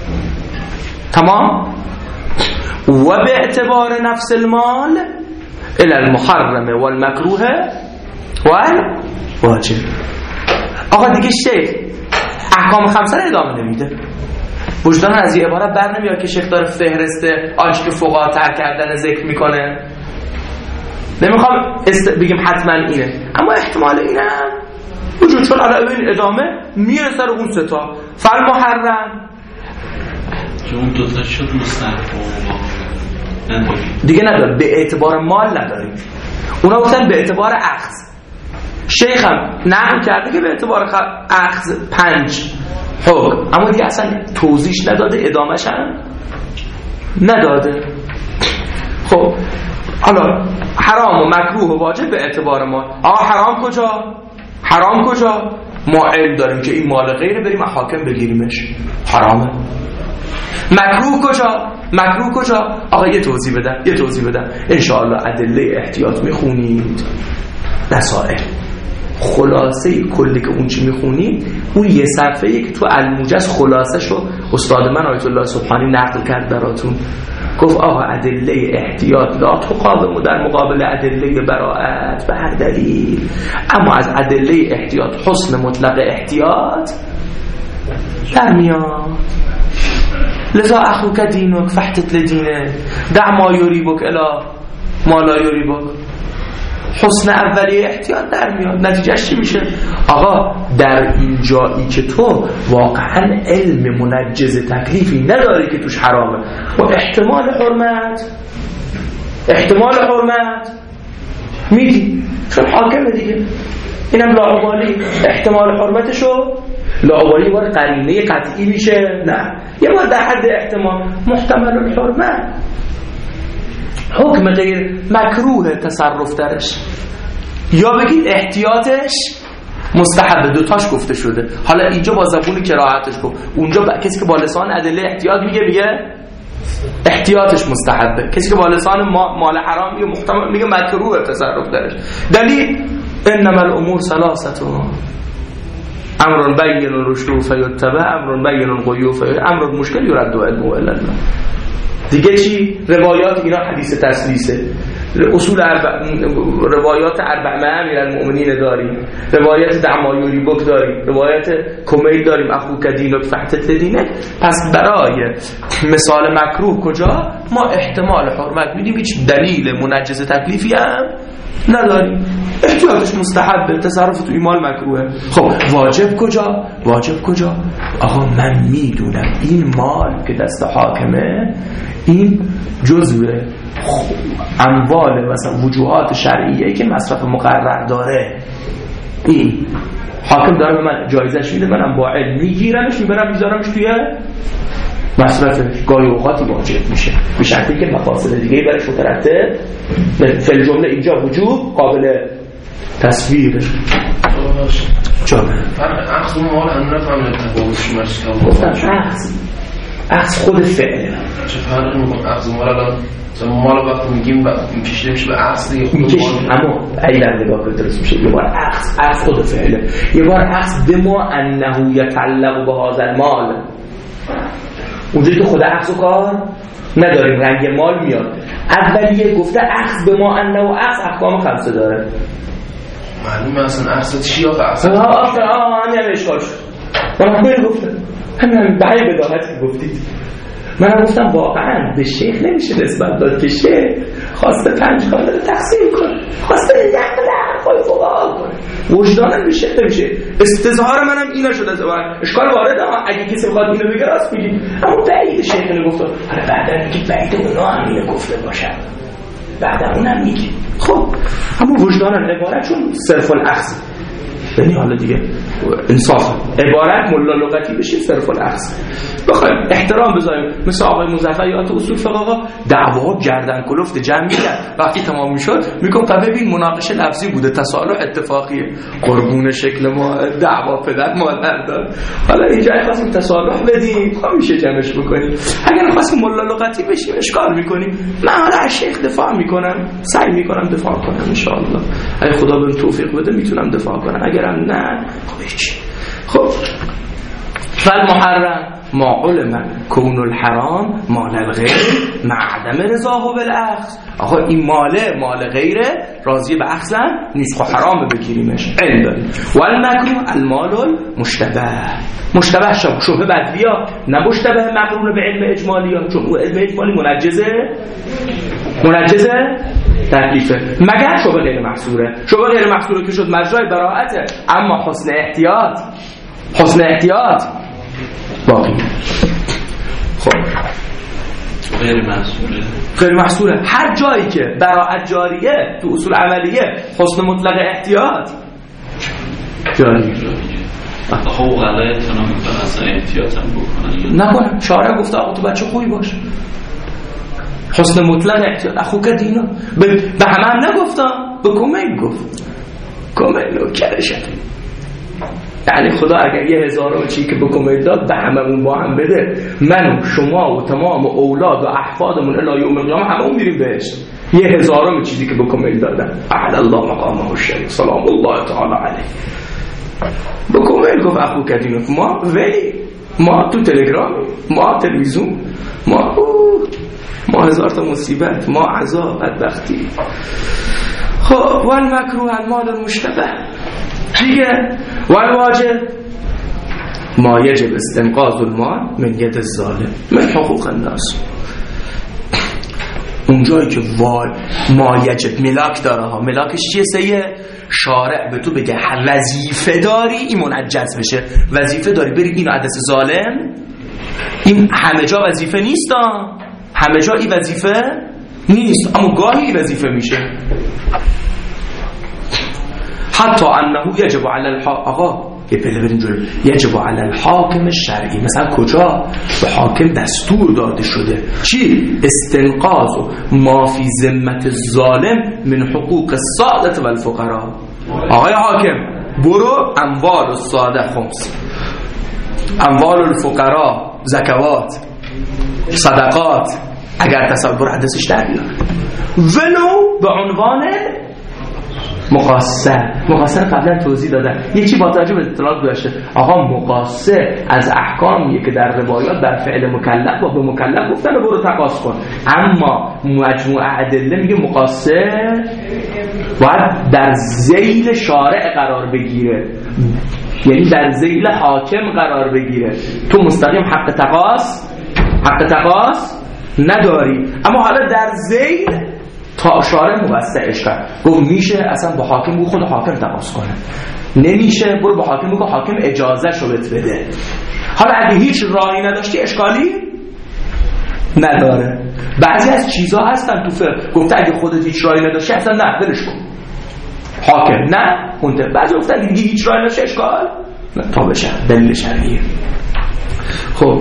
Speaker 2: تمام، و به اعتبار نفس المال الى المحرم والمکروه والواجب. آقا دیگه شیخ احکام خمسه رو ادامه نمیده، وجدان از یه عبارت بر نمیاد که شیخ داره فهرسته آنچه که فقها ترک کردن ذکر میکنه. نمیخوام بگیم حتما اینه، اما احتمال اینه وجود، چون علاوه این ادامه میرسه رو اون ستا فالمحرم
Speaker 5: که اون دوتا شد مستحب
Speaker 2: دیگه نداره، به اعتبار مال نداریم. اونا گفتن به اعتبار اخذ. شیخ هم نقل کرده که به اعتبار اخذ 5 حکم، اما دیگه اصلا توضیحش نداده، ادامهش هم نداده. خب حالا حرام و مکروه و واجب به اعتبار مال. حرام کجا؟ ما علم داریم که این مال غیره، بریم حاکم بگیریمش، حرامه. مکروه کجا؟ آقا یه توضیح بدم انشاءالله ادله احتیاط میخونید مسائل. خلاصه کلی که اون چی میخونید اون یه صفحه‌ای که تو الموجز خلاصه شو استاد من آیت الله سبحانی نقل کرد براتون، گفت آقا ادله احتیاط لا تقاوم در مقابل ادله براءت به هر دلیل، اما از ادله احتیاط حسن مطلق احتیاط در میاد. لذا اخوک دینک فحتت لدینه دع ما یریبک الی ما لا یریبک. حسن اولی احتیاط در میاد. نتیجهش چی میشه؟ آقا در این جایی که تو واقعا علم منجز تکلیفی نداری که توش حرامه و احتمال حرمت میدی، چون حاکمه دیگه، اینم لاابالی احتمال حرمتشو لاابالی یه بار قرینه قطعی میشه، نه یه بار در حد احتمال محتمل الحرمت، حکم غیر مکروه تصرف درش، یا بگید احتیاطش مستحب. دوتاش گفته شده. حالا اینجا با زبون کراهتش گفت، اونجا کسی که با لسان ادله احتیاط میگه احتیاطش مستحبه، کسی که با لسان مال حرام میگه محتمل، میگه مکروه تصرف درش. دلیل انما الامور ثلاثه، امر بین رشد فیتبع، امر بین غیوب فیتبع، امر مشکل یرد علمه الا الله. دیگه چی؟ روایات اینا حدیث تسلیسه. اصول روایات اربع امیر المؤمنین داریم، روایت دعمایوری بک داریم، روایت کمیل داریم، اخوک دینک فحتت لدینک. پس برای مثال مکروه کجا؟ ما احتمال حرمت میدیم، هیچ دلیل منجز تکلیفی هم نداریم، احتیاطش مستحبه، تصرف تو این مال مکروهه. خب واجب کجا؟ آقا من میدونم این مال که دست حاکمه این جزء اموال مثلا وجوهات شرعیه که مصرف مقرر داره، این حاکم داره به من جایزش میده، منم با علم میگیرمش میبرم میذارمش توی مصرفش، گاهی اوقاتی واجب میشه به شرطی که مفاسد دیگه برش مترتب فی الجمله اینجا وجوب قابل تصویر.
Speaker 1: فرق اخذ و مال هم نفهمید تفاوتش مرسکم.
Speaker 2: گفتم اخذ خود فعله.
Speaker 1: چه فرقی میکنه اخذ و مال؟ الان مال وقتی میگیم میکشیده میشه به اخذ دیگه، خود مال
Speaker 2: اما ایلن نگاه کنید درست میشه. یه بار اخذ خود فعله، یه بار اخذ بما انه یتعلق به هذا المال، اونجایی که خود اخذ و کار نداریم، رنگ مال میاد. اولیه گفته اخذ به ما انه و اخذ احکام خمسه داره.
Speaker 1: معلومه اصلا اخذ چی آخه اخذ؟
Speaker 2: همین اشکال شد. من همین گفتم، همین به های بداهتی گفتید. من گفتم واقعا به شیخ نمیشه نسبت داد که شیخ خواسته 5 کار رو تقسیم کنه، خواسته نقل حرفای فقها کنه، وجدانم به شیخ نمیشه. استظهار منم اینا شده. اشکال وارده، اگه کسی بخواد اینو بگه راست میگی، اما بعید شیخ اینو گفت، حالا بعدا میگه بعید اونا هم اینو گفته باشن، بعدا اونم میگه. خب اما وجدانم عبارت چون صرف الاخذ، یعنی حالا دیگه انصاف عبارت ملا لغتی بشیم صرف الاخذ بخوایم احترام بذاریم. مثل آقای مظفریات اصول فقه آقا دعوا گردن کلفت جمع می‌کرد، وقتی تمام میشد میگفت ببین مناقشه لفظی بوده، تصالح اتفاقیه. قربون شکل ما دعوا پدر مادر داد، حالا اینجا خواستیم تصالح بدیم میشه جمعش بکنیم. اگر خواستیم ملا لغتی بشیم اشکال میکنیم. من حالا از شیخ دفاع میکنم، سعی میکنم دفاع کنم ان شاء الله. اگه خدا بهم توفیق بده میتونم دفاع کنم، اگرم نه خب هیچ. خب فالمحرم ما علم کون الحرام مال الغیر مع عدم رضاه بالاخذ. آقا این مال غیره راضی به اخذ نیست، خب حرام بگیریمش. علم داریم. والمکروه المال مشتبه شبه بدویا، نه مشتبه مقرون به علم اجمالی ها، چون علم اجمالی منجزه تکلیفه، مگر شبه غیر محصوره. شبه غیر محصوره که شد مجرای براءته، اما حسن احتیاط باقی. خب غیر محصوره هر جایی که براءت جاریه تو اصول عملیه، حسن مطلق احتیاط جاریه.
Speaker 5: حقوق علیه اتنا میکنن اصلا احتیاط هم بکنن
Speaker 2: نکنم. شارع گفته آقا تو بچه خوبی باشه، حسن مطلق احتیاط. اخو که دینا به همه هم نگفتم، به کمیل گفت، کمیل نوکره شده. یعنی خدا اگر 1000 چی که به کمیل داد به هممون با هم بده، من و شما و تمام اولاد و احفادمون الی یوم القیامه هممون میریم بهشت. 1000 چیزی که به کمیل دادن. اعلی الله مقامه الشریف سلام الله تعالی علیه. به کمیل گفت اخو کدینو. ما تو تلگرام، ما تلویزیون، ما 1000 تا مصیبت، ما عذاب، بدبختی. خب والمکروه المال المشتبه دیگه. والواجب ما یجب استنقاذ المال من ید الظالم من حقوق الناس. اونجایی که ما یجب ملاک داره ها، ملاکش چیه؟ سیه شارع به تو بگه وظیفه داری این منجز بشه، وظیفه داری بری اینو عدس ظالم. این همه جا وظیفه نیست، همه جا این وظیفه نیست، اما گاهی وظیفه میشه. حتی انه یجب علی الحاکم، آقا یه پله بریم جلو، یجب علی الحاکم شرعی. مثلا کجا به حاکم دستور داده شده چی؟ استنقاذ ما فی ذمت الظالم من حقوق الساده و الفقراء. آقای حاکم برو اموال الساده خمس، اموال الفقراء زکوات، صدقات، اگر تصور حدثش در بیاد ولو به عنوان مقاصر قبلا توضیح دادن. یکی با توجه به اطلاعات داشته آقا مقاصر از احکامیه که در روایات بر فعل مکلف و به مکلف گفتن برو تقاص کن، اما مجموع ادله میگه مقاصر باید در ذیل شارع قرار بگیره، یعنی در ذیل حاکم قرار بگیره. تو مستقیم حق تقاص نداری، اما حالا در ذیل تا شارع موسعش کرد، گفت میشه اصلا با حاکم بگو خود حاکم تقاص کنه، نمیشه برو با حاکم بگو حاکم اجازه شو بهت بده. حالا اگه هیچ راهی نداشتی اشکالی نداره. بعضی از چیزها هستن تو فقه گفته اگه خودت هیچ راهی نداشتی اصلا نه ولش کن، حاکم نه اونته. بعضی گفتن اگه هیچ راهی نداشتی اشکال نه تا بشه دلیل شرعیه. خب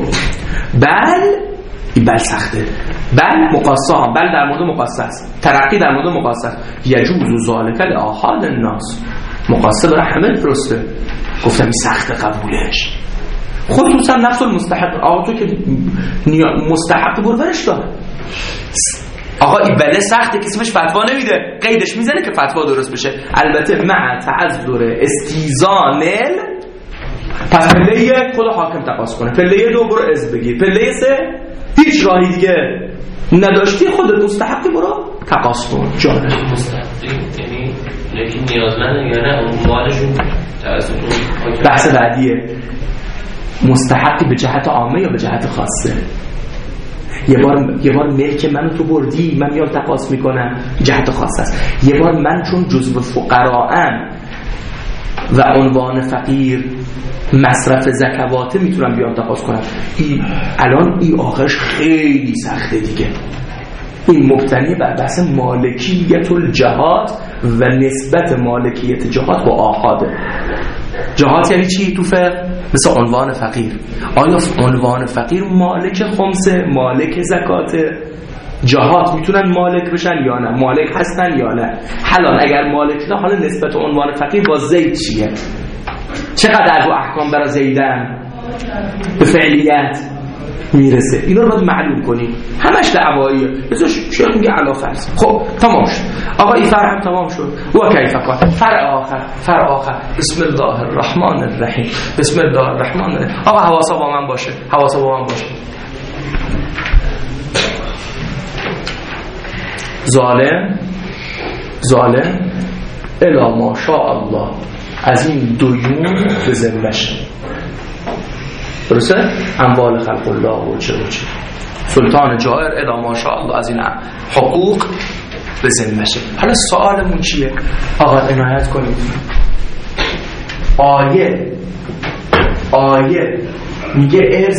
Speaker 2: بل سخته، بل مقاصه هم، بل در مورد مقاصه است، ترقی در مورد مقاصه است. یجوز ذالک لآحاد الناس، مقاصه برای همه درسته. گفتم این سخت قبولش، خصوصا نفس المستحق. آقا تو که مستحق برورش داره، آقا این بله سخته، کسی بهش فتوا نمیده، قیدش میزنه که فتوا درست بشه. البته مع تعذر استیزان. پس پله یک خود حاکم تقاص کنه، پله دو برو از بگیر، پله سه هیچ راهی دیگه نداشتی خودت مستحقی برو تقاص کن. جانه
Speaker 4: مستحقی یعنی لیکن نیازمنده یا نه اون مالشون
Speaker 2: بحث بعدیه. مستحقی به جهت عامه یا به جهت خاصه؟ یه بار ملک منو تو بردی، من میام تقاص میکنم، جهت خاص است. یه بار من چون جزو فقراام و عنوان فقیر مصرف زکواته میتونم بیام تقاضا کنم. الان این آخرش خیلی سخته دیگه. این مبتنی بر بحث مالکیت الجهات و نسبت مالکیت جهات با آحاده. جهات یعنی چی تو فقه؟ مثل عنوان فقیر. آیا عنوان فقیر مالک خمسه، مالک زکاته؟ جهات میتونن مالک بشن یا نه؟ مالک هستن یا نه؟ حالا اگر مالک نه، حالا نسبت عنوان فقیر با زید چیه؟ چقدر رو احکام برای زیدن به فعلیت میرسه؟ اینا رو باید معلوم کنیم. همش دعواییه. مثلا شیخ میگه علا فرض. خب تمام شد. آقا این فرع هم تمام شد. و کیف کان؟ فرع آخر. بسم الله الرحمن الرحیم. بسم الله الرحمن الرحیم. آقا حواسا با من باشه. ظالم الا ما شاء الله از این دویون به ذمه‌ش. درسته؟ اموال خلق الله و چه سلطان جائر الا ما شاء الله از این حقوق به ذمه‌شه. حالا سوالمون چیه؟ آقا عنایت کنید. آیه میگه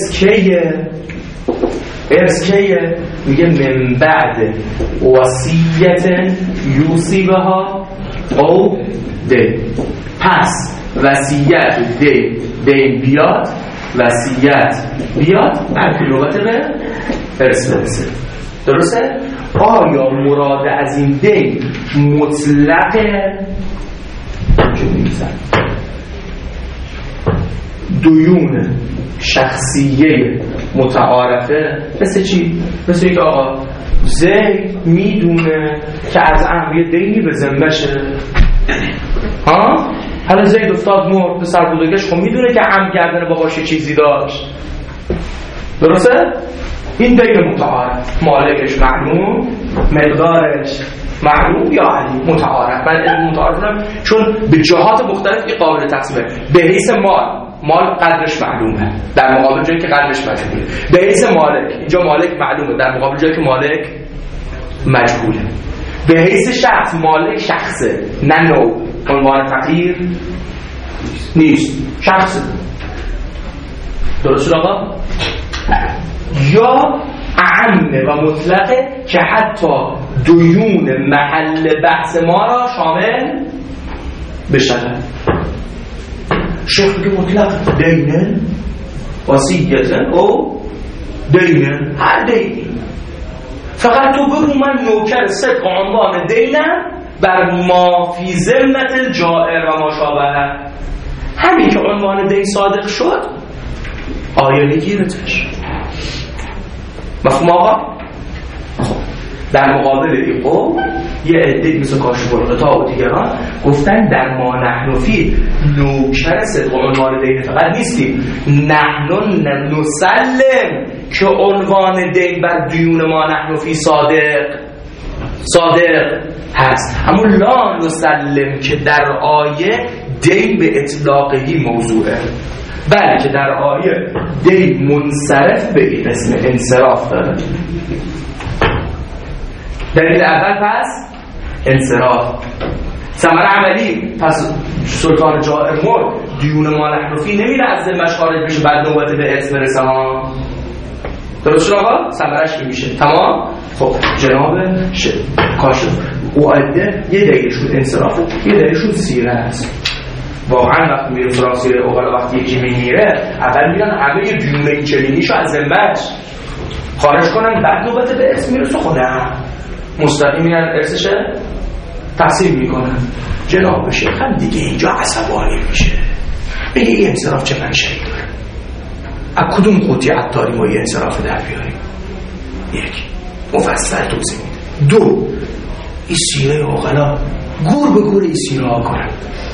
Speaker 2: ارث کیه؟ میگه من بعد وصیت یوصی بها او ده. پس وصیت دین بیاد، وصیت بیاد، بعد لغت به ارث برسه. درسته؟ آیا مراد از این دین مطلقه؟ دیون شخصیه متعارفه مثل چی؟ مثل اینکه آقا زید میدونه که از امر دینی به ذمه‌شه. حالا زید افتاد مرد به سر بزرگش، خب میدونه که عم گردن باباش چیزی داشت. درسته؟ این دین متعارف، مالکش معلوم، مقدارش معلوم یا علی متعارف. من متعارفم چون به جهات مختلف این قابل تقسیمه. به حیث مال قدرش معلومه در مقابل جایی که قدرش مجهوله. به حیث مالک، اینجا مالک معلومه در مقابل جایی که مالک مجهوله. به حیث شخص، مالک شخصه نه نوع. عنوان فقیر نیست، شخصه. درست شد آقا؟ یا اعم و مطلقه که حتی دیون محل بحث ما را شامل بشن. شیخ میگه مطلق دینه، وصیتن او دینه، هر دینی. فقط تو بگو من نوکر صدق عنوان دینم بر ما فی ذمت الجائر و ما شابهه. همین که عنوان دین صادق شد آیه میگیرتش. مفهوم آقا؟ خب در مقابل این قوم یه عده مثل کاشف الغطا و دیگران گفتن در ما نحن فی نوکر صدق عنوان دین فقط نیستیم، نحن نسلم که عنوان دین بر دیون ما نحن فی صادق هست. اما لا نسلم که در آیه دین به اطلاقی موضوعه، بلکه در آیه دین منصرف به این اسم انصراف داره. دلیل اول پس انصراف. ثمره عملی پس سلطان جائر مرد، دیون ما نحن فی نمیره از ذمه‌اش خارج بشه، بعد نوبت به ارث برسه ها. درست شد آقا؟ ثمره‌اش کی میشه؟ تمام؟ خب جناب کاشف او عده یه دلیلشون انصرافه، یه دلیلشون سیره است. واقعا وقتی میره سراغ سیره اوغلا، وقتی یکی میمیره اول میرن همه دیون این چنینیشو از ذمه‌اش خارج کنن، بعد نوبت به ارث میرسه. خودم مستقیم میرن ارثش تقسیم میکنن. جناب شیخ هم دیگه اینجا عصبانی میشه، میگه این انصراف چه منشأی داره؟ از کدوم قطعیت داریم ما یه انصراف در بیاریم؟ یک مفصل توضیح میده. دو این سیره اوغلا گور به گور این سیره ها کنن،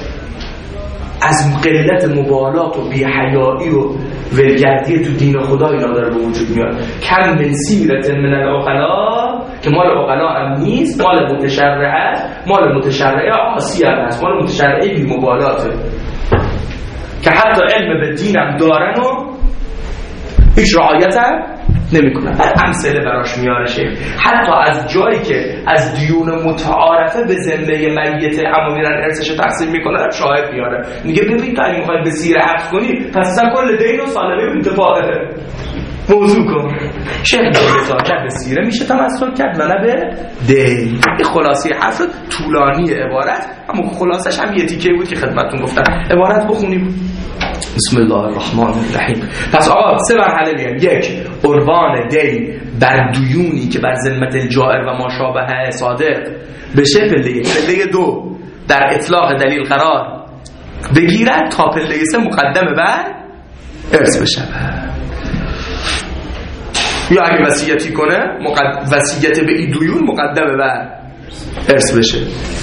Speaker 2: از قلت مبالات و بی‌حیایی و ولگردی تو دین خدا اینا داره به وجود میاد. کم من سیرت من العقلا که مال عقلا هم نیست، مال متشرعه است، مال متشرعه عاصیه است، مال متشرعه بی مبالاته که حتی علم به دینم دارن و هیچ رعایت هم نمی کنن. امثله براش میاره شیخ. حتی از جایی که از دیون متعارفه به ذمه میت اما میرن ارثش تقسیم میکنن شاهد میاره، میگه ببین تو اگه میخوای به سیره حفظ کنی پس اصلا کل دین و سالمه اتفاقه. موضوع کن شهر نزاکت به سیره میشه تمسک کرد و نه به دی. این خلاصه حرف طولانی عبارت، اما خلاصش هم یه تیکه بود که خدمتتون گفتم. عبارت بخونیم. بسم الله الرحمن الرحیم. پس آقا 3 مرحله میگن. 1 عنوان دی بر دیونی که بر ذمت الجائر و ماشابه صادق بشه پله 1. پله 2 در اطلاق دلیل قرار بگیرد تا پله 3 مقدمه بر ارث بشه. یا اگه وصیتی کنه وصیت به این دیون مقدمه بر ارث بشه.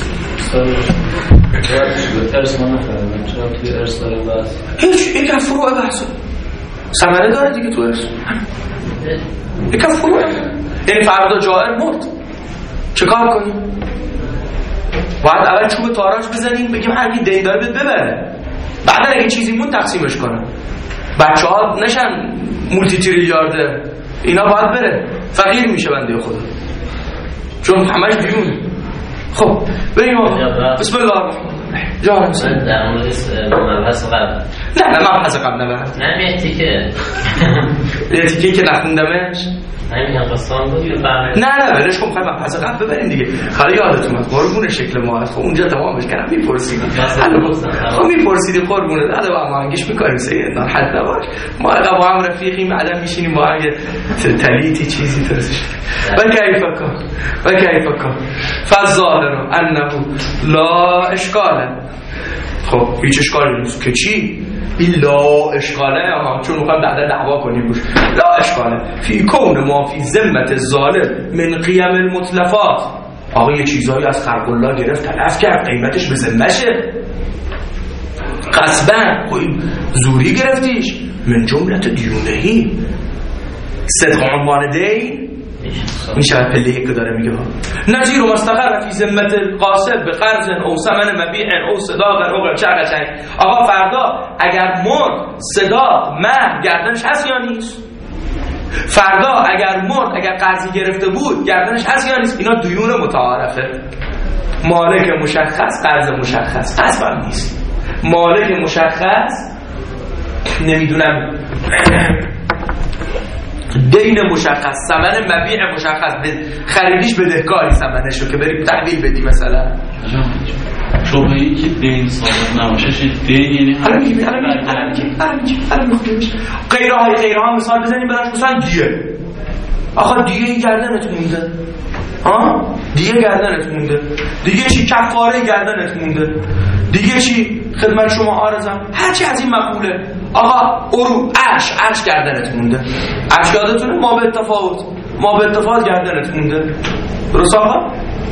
Speaker 5: ارث ما نفهمم چرا توی ارث داره بحث؟
Speaker 2: هیچ یک فروع بحثه ثمره داره دیگه تو ارث. یک فروع یعنی فردا جائر مرد چه کار کنیم؟ باید اول چوب تاراج بزنیم بگیم هر کی دین داره ببره، بعدا اگه چیزی مون تقسیمش کنه. بچه ها نشن مولتی تریلیاردر، اینا باید بره، فقیر میشه بنده خدا چون همش دیون. خب بریم بسم الله الرحمن الرحیم. جان
Speaker 4: من در مورد مبحث قبل
Speaker 2: نه مبحث قبل نبرم
Speaker 4: نه
Speaker 2: یه تیکه که نخوندمش
Speaker 4: همین قصان بود
Speaker 2: نه برش کن خواهی مبحث قبل ببریم دیگه. خالی یادت اومد قربون شکل ما خب اونجا تمامش کردم میپرسیدی خب میپرسیدی قربونه ده با هم هنگیش میکنیم سیدنا حد نباش ما اقا با هم رفیقیم عدم میشینیم با هم تلیتی چیزی ترسش و کیف کن فالظاهر انه لا اشکاله. خب هیچ اشکالی نیست که چی؟ این لا اشکاله چون میخوایم بعدا دعوا کنیم روش. لا اشکاله فی کون ما فی ذمت ظالم من قیم المتلفات. آقا یه چیزایی از خلق الله گرفت تلف کرد قیمتش به ذمشه قصبا زوری گرفتیش من جملت دیونهی صدق عنوان دین میشه پله 1 داره میگه نظیر و مستقر فی ذمت قاصد به قرض او ثمن مبیع او صداق او چقچنگ. آقا فردا اگر مرد صداق مهر گردنش هست یا نیست؟ فردا اگر مرد اگر قرضی گرفته بود گردنش هست یا نیست؟ اینا دیون متعارفه. مالک مشخص قرض مشخص اصلا نیست. مالک مشخص نمیدونم دین مشخص ثمن مبیع مشخص به خریدیش بدهکاری ثمنشو که بریم تحویل بدی مثلا.
Speaker 5: شبهه ای که دین ثابت نباشه دین یعنی
Speaker 2: الان غیره ها مثال بزنیم براش مثلا دیه. آخه دیگه این گردنت مونده دیگه گردنت مونده دیگه چی کفاره گردنت مونده دیگه چی خدمت شما عارضم هرچی از این مقوله. آقا عرش گردنت مونده. عرش یادتونه ما به اتفاق گردنت مونده. درست آقا؟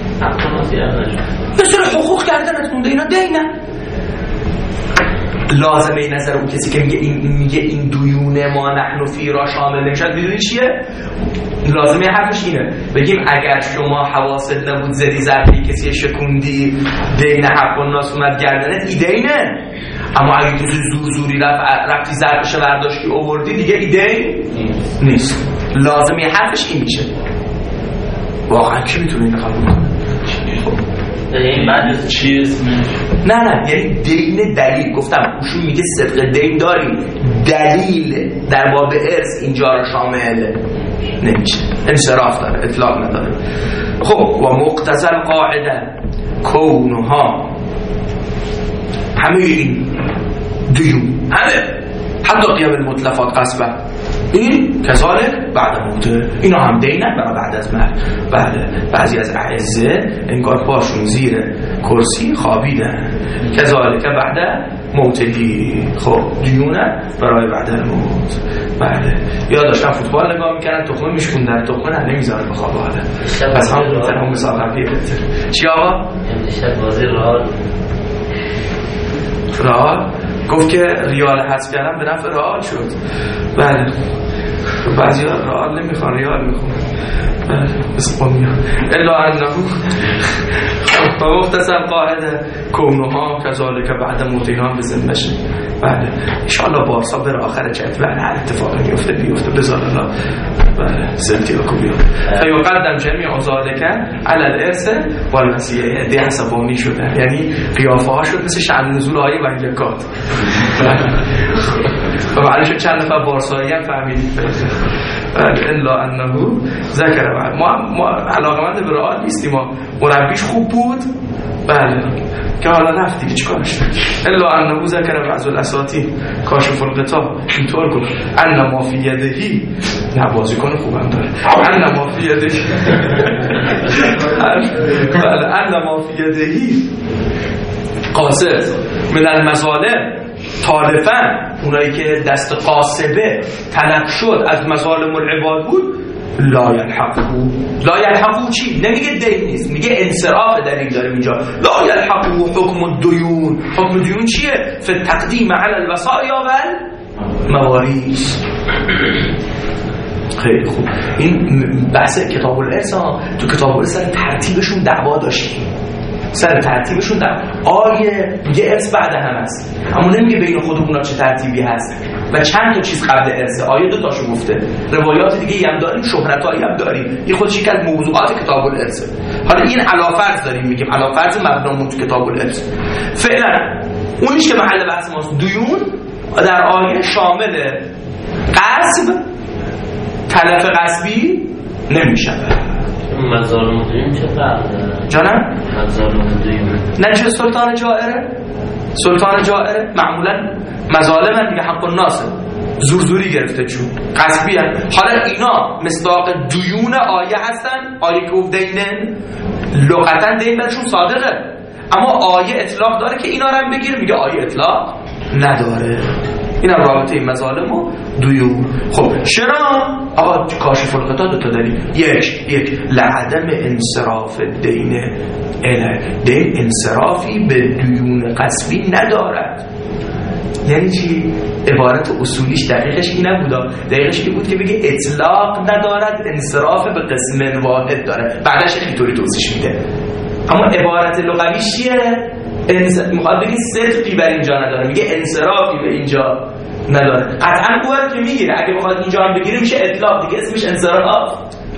Speaker 2: مثل حقوق گردنت مونده. اینا دینه. لازمه نظر اون کسی که میگه این دیونه ما نحن فی را شامل نمیشد بدونی چیه؟ لازمه حرفش اینه بگیم اگر شما حواست نبود زدی ظرفی کسی شکوندی دین حق الناس اومد گردنت ایدینه. اما اگه تو زوری رفتی ظرفش برداشتی آوردی دیگه ایدین نیست. لازمه حرفش این میشه. واقعا کی میتونه این قبول کنه؟
Speaker 4: این بعد چی اسمش؟
Speaker 2: نه یعنی دین دلیل گفتم اوشون میگه صدق دین داریم دلیل در باب ارث اینجا را شامل نمیشه. انصراف داره اطلاق نداره. خب و مقتضی القاعده کونها همه این دیون همه حتی قیم المتلفات قصبه این کذالک بعد موته اینا هم دینن برای بعد از مرگ. بله بعضی از اعزه انگار پاشون زیر کرسی خوابیدن کذالک بعد موتهی. خب دیونه برای بعد الموت. بله یا داشتن فوتبال نگاه میکردن تخمه میشکوندن تخمه نه نمیذاره بخوابه. حالا پس هم گفتن هم مسابقه بهتر چی آقا؟
Speaker 4: امشب بازی
Speaker 2: رئال گفت که ریال حذف کردن به نفع رئال شد. بله بعضی ها رئال نمیخوان ریال میخوان. بله بس قومیا الا انه و مختصر قاعده کونها کذالک بعد موتینا بزنشه. بله انشاءالله بارسا بر آخر جدول هر اتفاقی بیفته بذار الله بله سلتی و کوبیا فیقدم جمیع ذالک علی الارث والوصیه. دی عصبانی شدن، یعنی قیافه ها شد مثل شأن نزول آیه ویلکات و بعدش چند نفر بارسایی هم فهمیدید. الا انه ذکر ما علاقمند به رئال نیستیم، ما مربیش خوب بود بله که حالا رفت دیگه چیکارش. الا انه ذکر بعض الاساطیر کاشف الغطا اینطور گفت ان ما فی یدهی، نه بازیکن خوبم داره، ان ما فی یدهی بله ان ما فی یدهی قاصد من المظالم طالفا، اونایی که دست قاصبه طلب شد از مظالم العباد بود، لا یلحقو چی؟ نمیگه دین نیست، میگه انصراف دلیل داریم اینجا. لا یلحقو حکم الدیون. حکم دیون چیه؟ فی التقدیم علی الوصایا و المواريث. خیلی خوب. این بحث کتاب الارث، تو کتاب الارث ترتیبشون دعوا داشتیم، سر ترتیبشون در آیه میگه ارث بعد هم است، اما نمیگه بین خودمون چه ترتیبی هست و چند تا چیز قبل ارث. آیه دو تاشو گفته، روایات دیگه هم داریم، شهرتایی هم داریم، این خودش یک از موضوعات کتاب الارث. حالا این علافرض داریم میگیم، علافرض مبنامون تو کتاب الارث. فعلا اونیش که محل بحث ماست دیون در آیه شامل غصب، تلف غصبی نمیشه.
Speaker 4: مظالم دیون چه فرق داره؟
Speaker 2: جانم؟
Speaker 4: مظالم دیون
Speaker 2: نجه سلطان جائره؟ سلطان جائره معمولا مظالم دیگه حق الناس زورزوری گرفته چون غصبی هم. حالا اینا مصداق دیون آیه هستن، آیه که گفت دینن لغتا دین برشون صادقه، اما آیه اطلاق داره که اینا رو هم بگیر، میگه آیه اطلاق نداره. این هم رابطه این و دیون. خب چرا؟ آقا کاشف الغطا دو تا دلیل. یک لعدم انصراف دین دین انصرافی به دیون غصبی ندارد. یعنی چی؟ عبارت اصولیش دقیقش این نبودا، دقیقش این بود که بگه اطلاق ندارد، انصراف به قسم واحد داره، بعدش اینطوری توضیح میده. اما عبارت لغویش چیه؟ میخواد بگه صدقی بر اینجا نداره، میگه انصرافی به اینجا نداره. قطعا قوه که میگیره، اگه بخواد اینجا هم بگیره میشه اطلاق دیگه، اسمش انصراف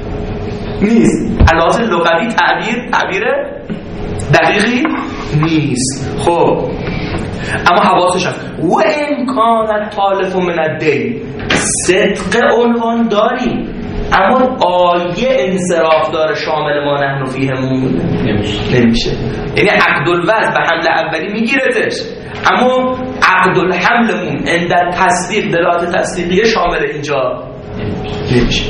Speaker 2: نیست. علاوه لغوی تعبیر دقیقی نیست. خب اما حواسش هست و امکان طالف من الدین، صدق عنوان داریم، اما آیه انصراف داره شامل ما نحن فیهمون نمیشه. یعنی عقد الوضع به حمل اولی میگیرتش، اما عقد الحملمون عند تصدیق دلالت تصدیقیه شامل اینجا نمیشه.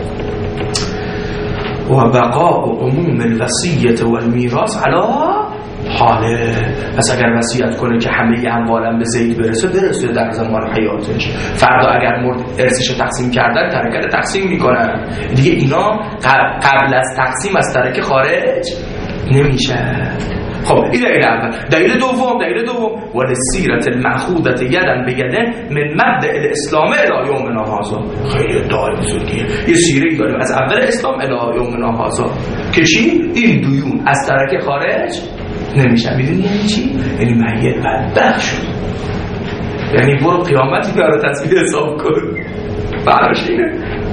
Speaker 2: و بقاء عموم الوصیت و المیراث علی حاله. پس اگر وصیت کنه که همه اموالم به زید برسه در زمان حیاتش، فردا اگر مرد ارثش تقسیم کردن ترکه تقسیم میکنن دیگه، اینا قبل از تقسیم از ترکه خارج نمیشه. خب این دلیل اول. دلیل دوم و سیرت المأخوذة یدن به یدن من مبدأ الاسلام الی یومنا هذا. خیلی ادعای بزرگیه. یه سیره‌ای داریم از اول اسلام الی یومنا هذا که چی؟ این دیون از ترکه خارج نمیشه. میدونی یعنی چی؟ یعنی میت بدبخت شد، یعنی برو قیامتی برای تصویر حساب کن براش اینه.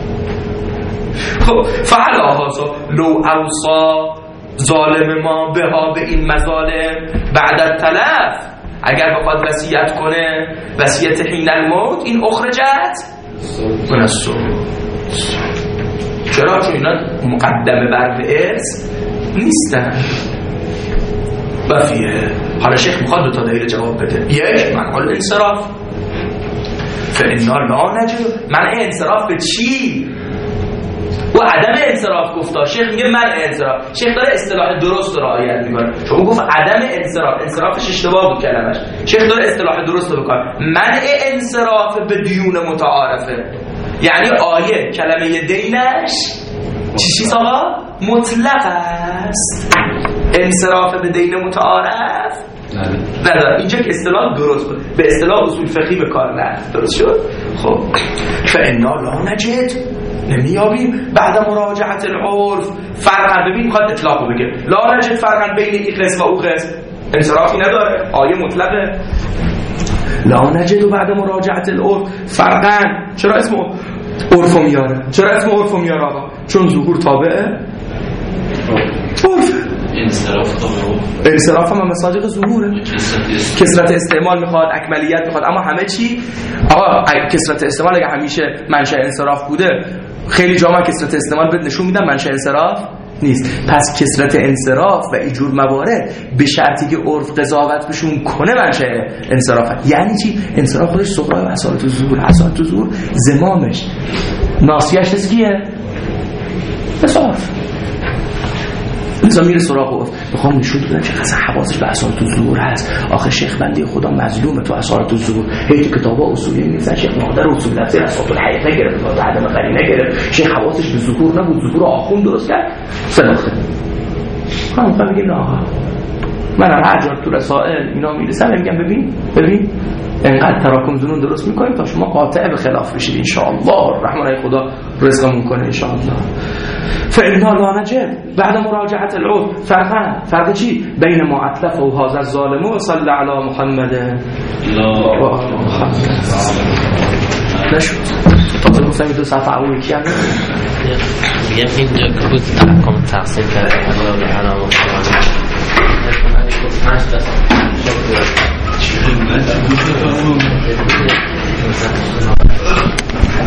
Speaker 2: خب فعلا هذا لو اوصا ظالم ما به این مظالم بعد التلف، اگر بخواد وصیت کنه وصیت حین الموت، این اخرجت من السوء. چرا؟ چون اینا مقدمه بر ارث نیستن. بفیه حالا شیخ میخواد دو تا دلیل جواب بده. یک، منع انصراف، فانا لا نجد. منع انصراف به چی؟ و عدم انصراف گفتا. شیخ میگه منع انصراف، شیخ داره اصطلاح درست رو رعایت میکنه. چون گفت عدم انصراف، انصرافش اشتباه بود کلمش، شیخ داره اصطلاح درست رو بکنه. منع انصراف به دیون متعارفه، یعنی آیه کلمه دینش چی آقا؟ مطلق است. انصراف به دین متعارف نداره. اینجا که اصطلاح درست بود، به اصطلاح اصول فقهی به کار رفت. درست شد؟ خب فانا لا نجد، نمیابیم بعد مراجعت العرف فرقا. ببین میخواد اطلاق بگه، لا نجد فرقا بین این قسم و اون قسم، انصرافی نداره، آیه مطلقه. لا نجد و بعد مراجعت العرف فرقا. چرا اسمه عرفو میاره. چرا اسم عرفو میاره آقا؟ چون ظهور تابعه عرف. انصراف هم مصادیق ظهوره. کثرت استعمال میخواد، اکملیت میخواد، اما همه چی آقا کثرت استعمال اگه همیشه منشأ انصراف بوده، خیلی جاها کثرت استعمال بهت نشون میدن منشأ انصراف نیست. پس کثرت انصراف و اینجور موارد به شرطی که عرف قضاوت بهشون کنه منشأ انصراف. یعنی چی؟ انصراف خودش صغرای اصالت الظهور، اصالت الظهور زمامش ناصیه‌اش از کیه؟ انصراف. مثلا میره سراغ عرف، میخوام نشون بدم که اصلا حواسش به اصالت الظهور هست. آخه شیخ بنده خدا مظلومه تو اصالت الظهور. هی تو کتابا اصولی نیست، شیخ نادر اصول تفسیر اصالت الحقیقه نگرفت، تا عدم قرینه نگرفت. شیخ حواسش به ظهور نبود، ظهور آخون درست کرد سلاخه. هم میگه نه آقا منم هر جا تو رسائل اینا میرسم میگم ببین انقدر تراکم ظنون درست میکنیم تا شما قاطع به خلاف بشید ان شاء الله. الرحمن خدا رزقمون کنه ان شاء الله. فإنا لا نجد بعد مراجعة العود فرق چی؟ بین ما اتلف و هذا الظالم و صلی علی محمد و آل محمد. نشد تازه گفتم دو صفحه اول یکی هم
Speaker 4: میگم اینجا که بود تحکم تقسیم کرده حالا به حالا محمد